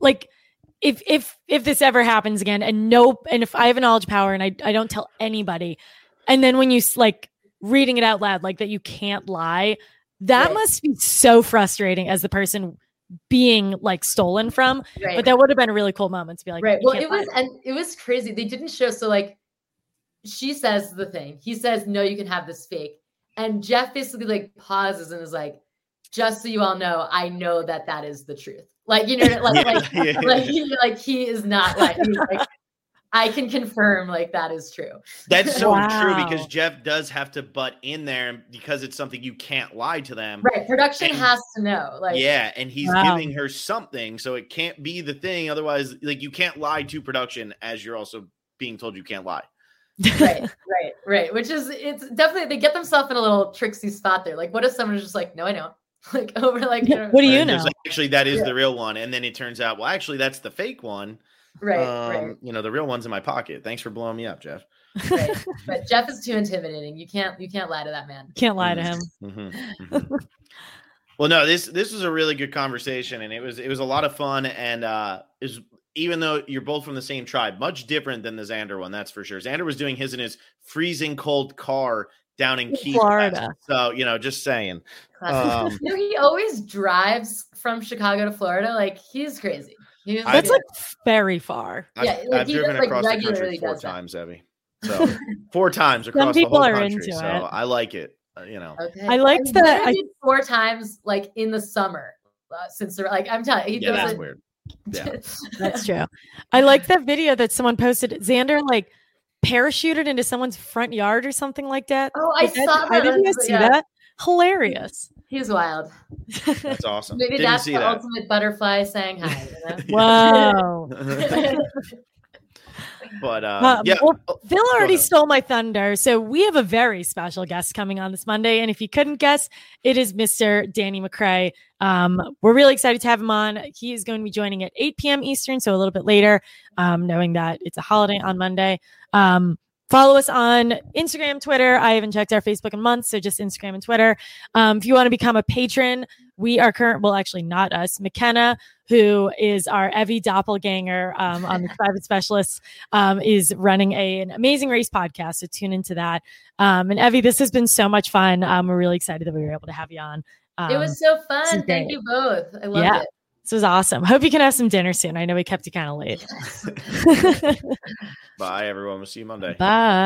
if this ever happens again, and if I have a knowledge power and I don't tell anybody, and then when you reading it out loud, that you can't lie, that must be so frustrating as the person being stolen from. Right. But that would have been a really cool moment to be right. Well, it was crazy. They didn't show. So she says the thing, he says, no, you can have this fake. And Jeff basically pauses and is just so you all know, I know that is the truth. He is not he's I can confirm that is true. That's so true, because Jeff does have to butt in there because it's something you can't lie to them. Right. Production has to know. And he's giving her something, so it can't be the thing. Otherwise, you can't lie to production as you're also being told you can't lie. Right. Which is, it's definitely, they get themselves in a little tricksy spot there. What if someone is just no, I don't. Over what do you know? Actually, that is the real one. And then it turns out, well, actually, that's the fake one. Right. The real one's in my pocket. Thanks for blowing me up, Jeff. Right. But Jeff is too intimidating. You can't lie to that man. Can't lie to him. Well, no, this was a really good conversation, and it was a lot of fun, and even though you're both from the same tribe, much different than the Xander one, that's for sure. Xander was doing his in his freezing cold car down in Key Florida. West. So, just saying. He always drives from Chicago to Florida. Like, he's crazy. That's like very far. I've driven across the country 4 times, Evie. So 4 times across the whole country. So I like it. Okay. I liked that. I did 4 times, like in the summer, since like I'm telling you, that's weird. Yeah, that's true. I liked that video that someone posted. Xander like parachuted into someone's front yard or something like that. Oh, I saw that. I didn't see that. Hilarious. He's wild. That's awesome. Maybe that's the ultimate butterfly saying hi. Wow. But well, Phil already stole my thunder. So we have a very special guest coming on this Monday. And if you couldn't guess, it is Mr. Danny McCray. We're really excited to have him on. He is going to be joining at 8 p.m. Eastern, so a little bit later, knowing that it's a holiday on Monday. Follow us on Instagram, Twitter. I haven't checked our Facebook in months, so just Instagram and Twitter. If you want to become a patron, we are actually not us. McKenna, who is our Evie doppelganger on the Private Specialists, is running an amazing race podcast, so tune into that. And Evie, this has been so much fun. We're really excited that we were able to have you on. It was so fun. Thank you both. I loved it. This was awesome. Hope you can have some dinner soon. I know we kept you kind of late. Bye, everyone. We'll see you Monday. Bye.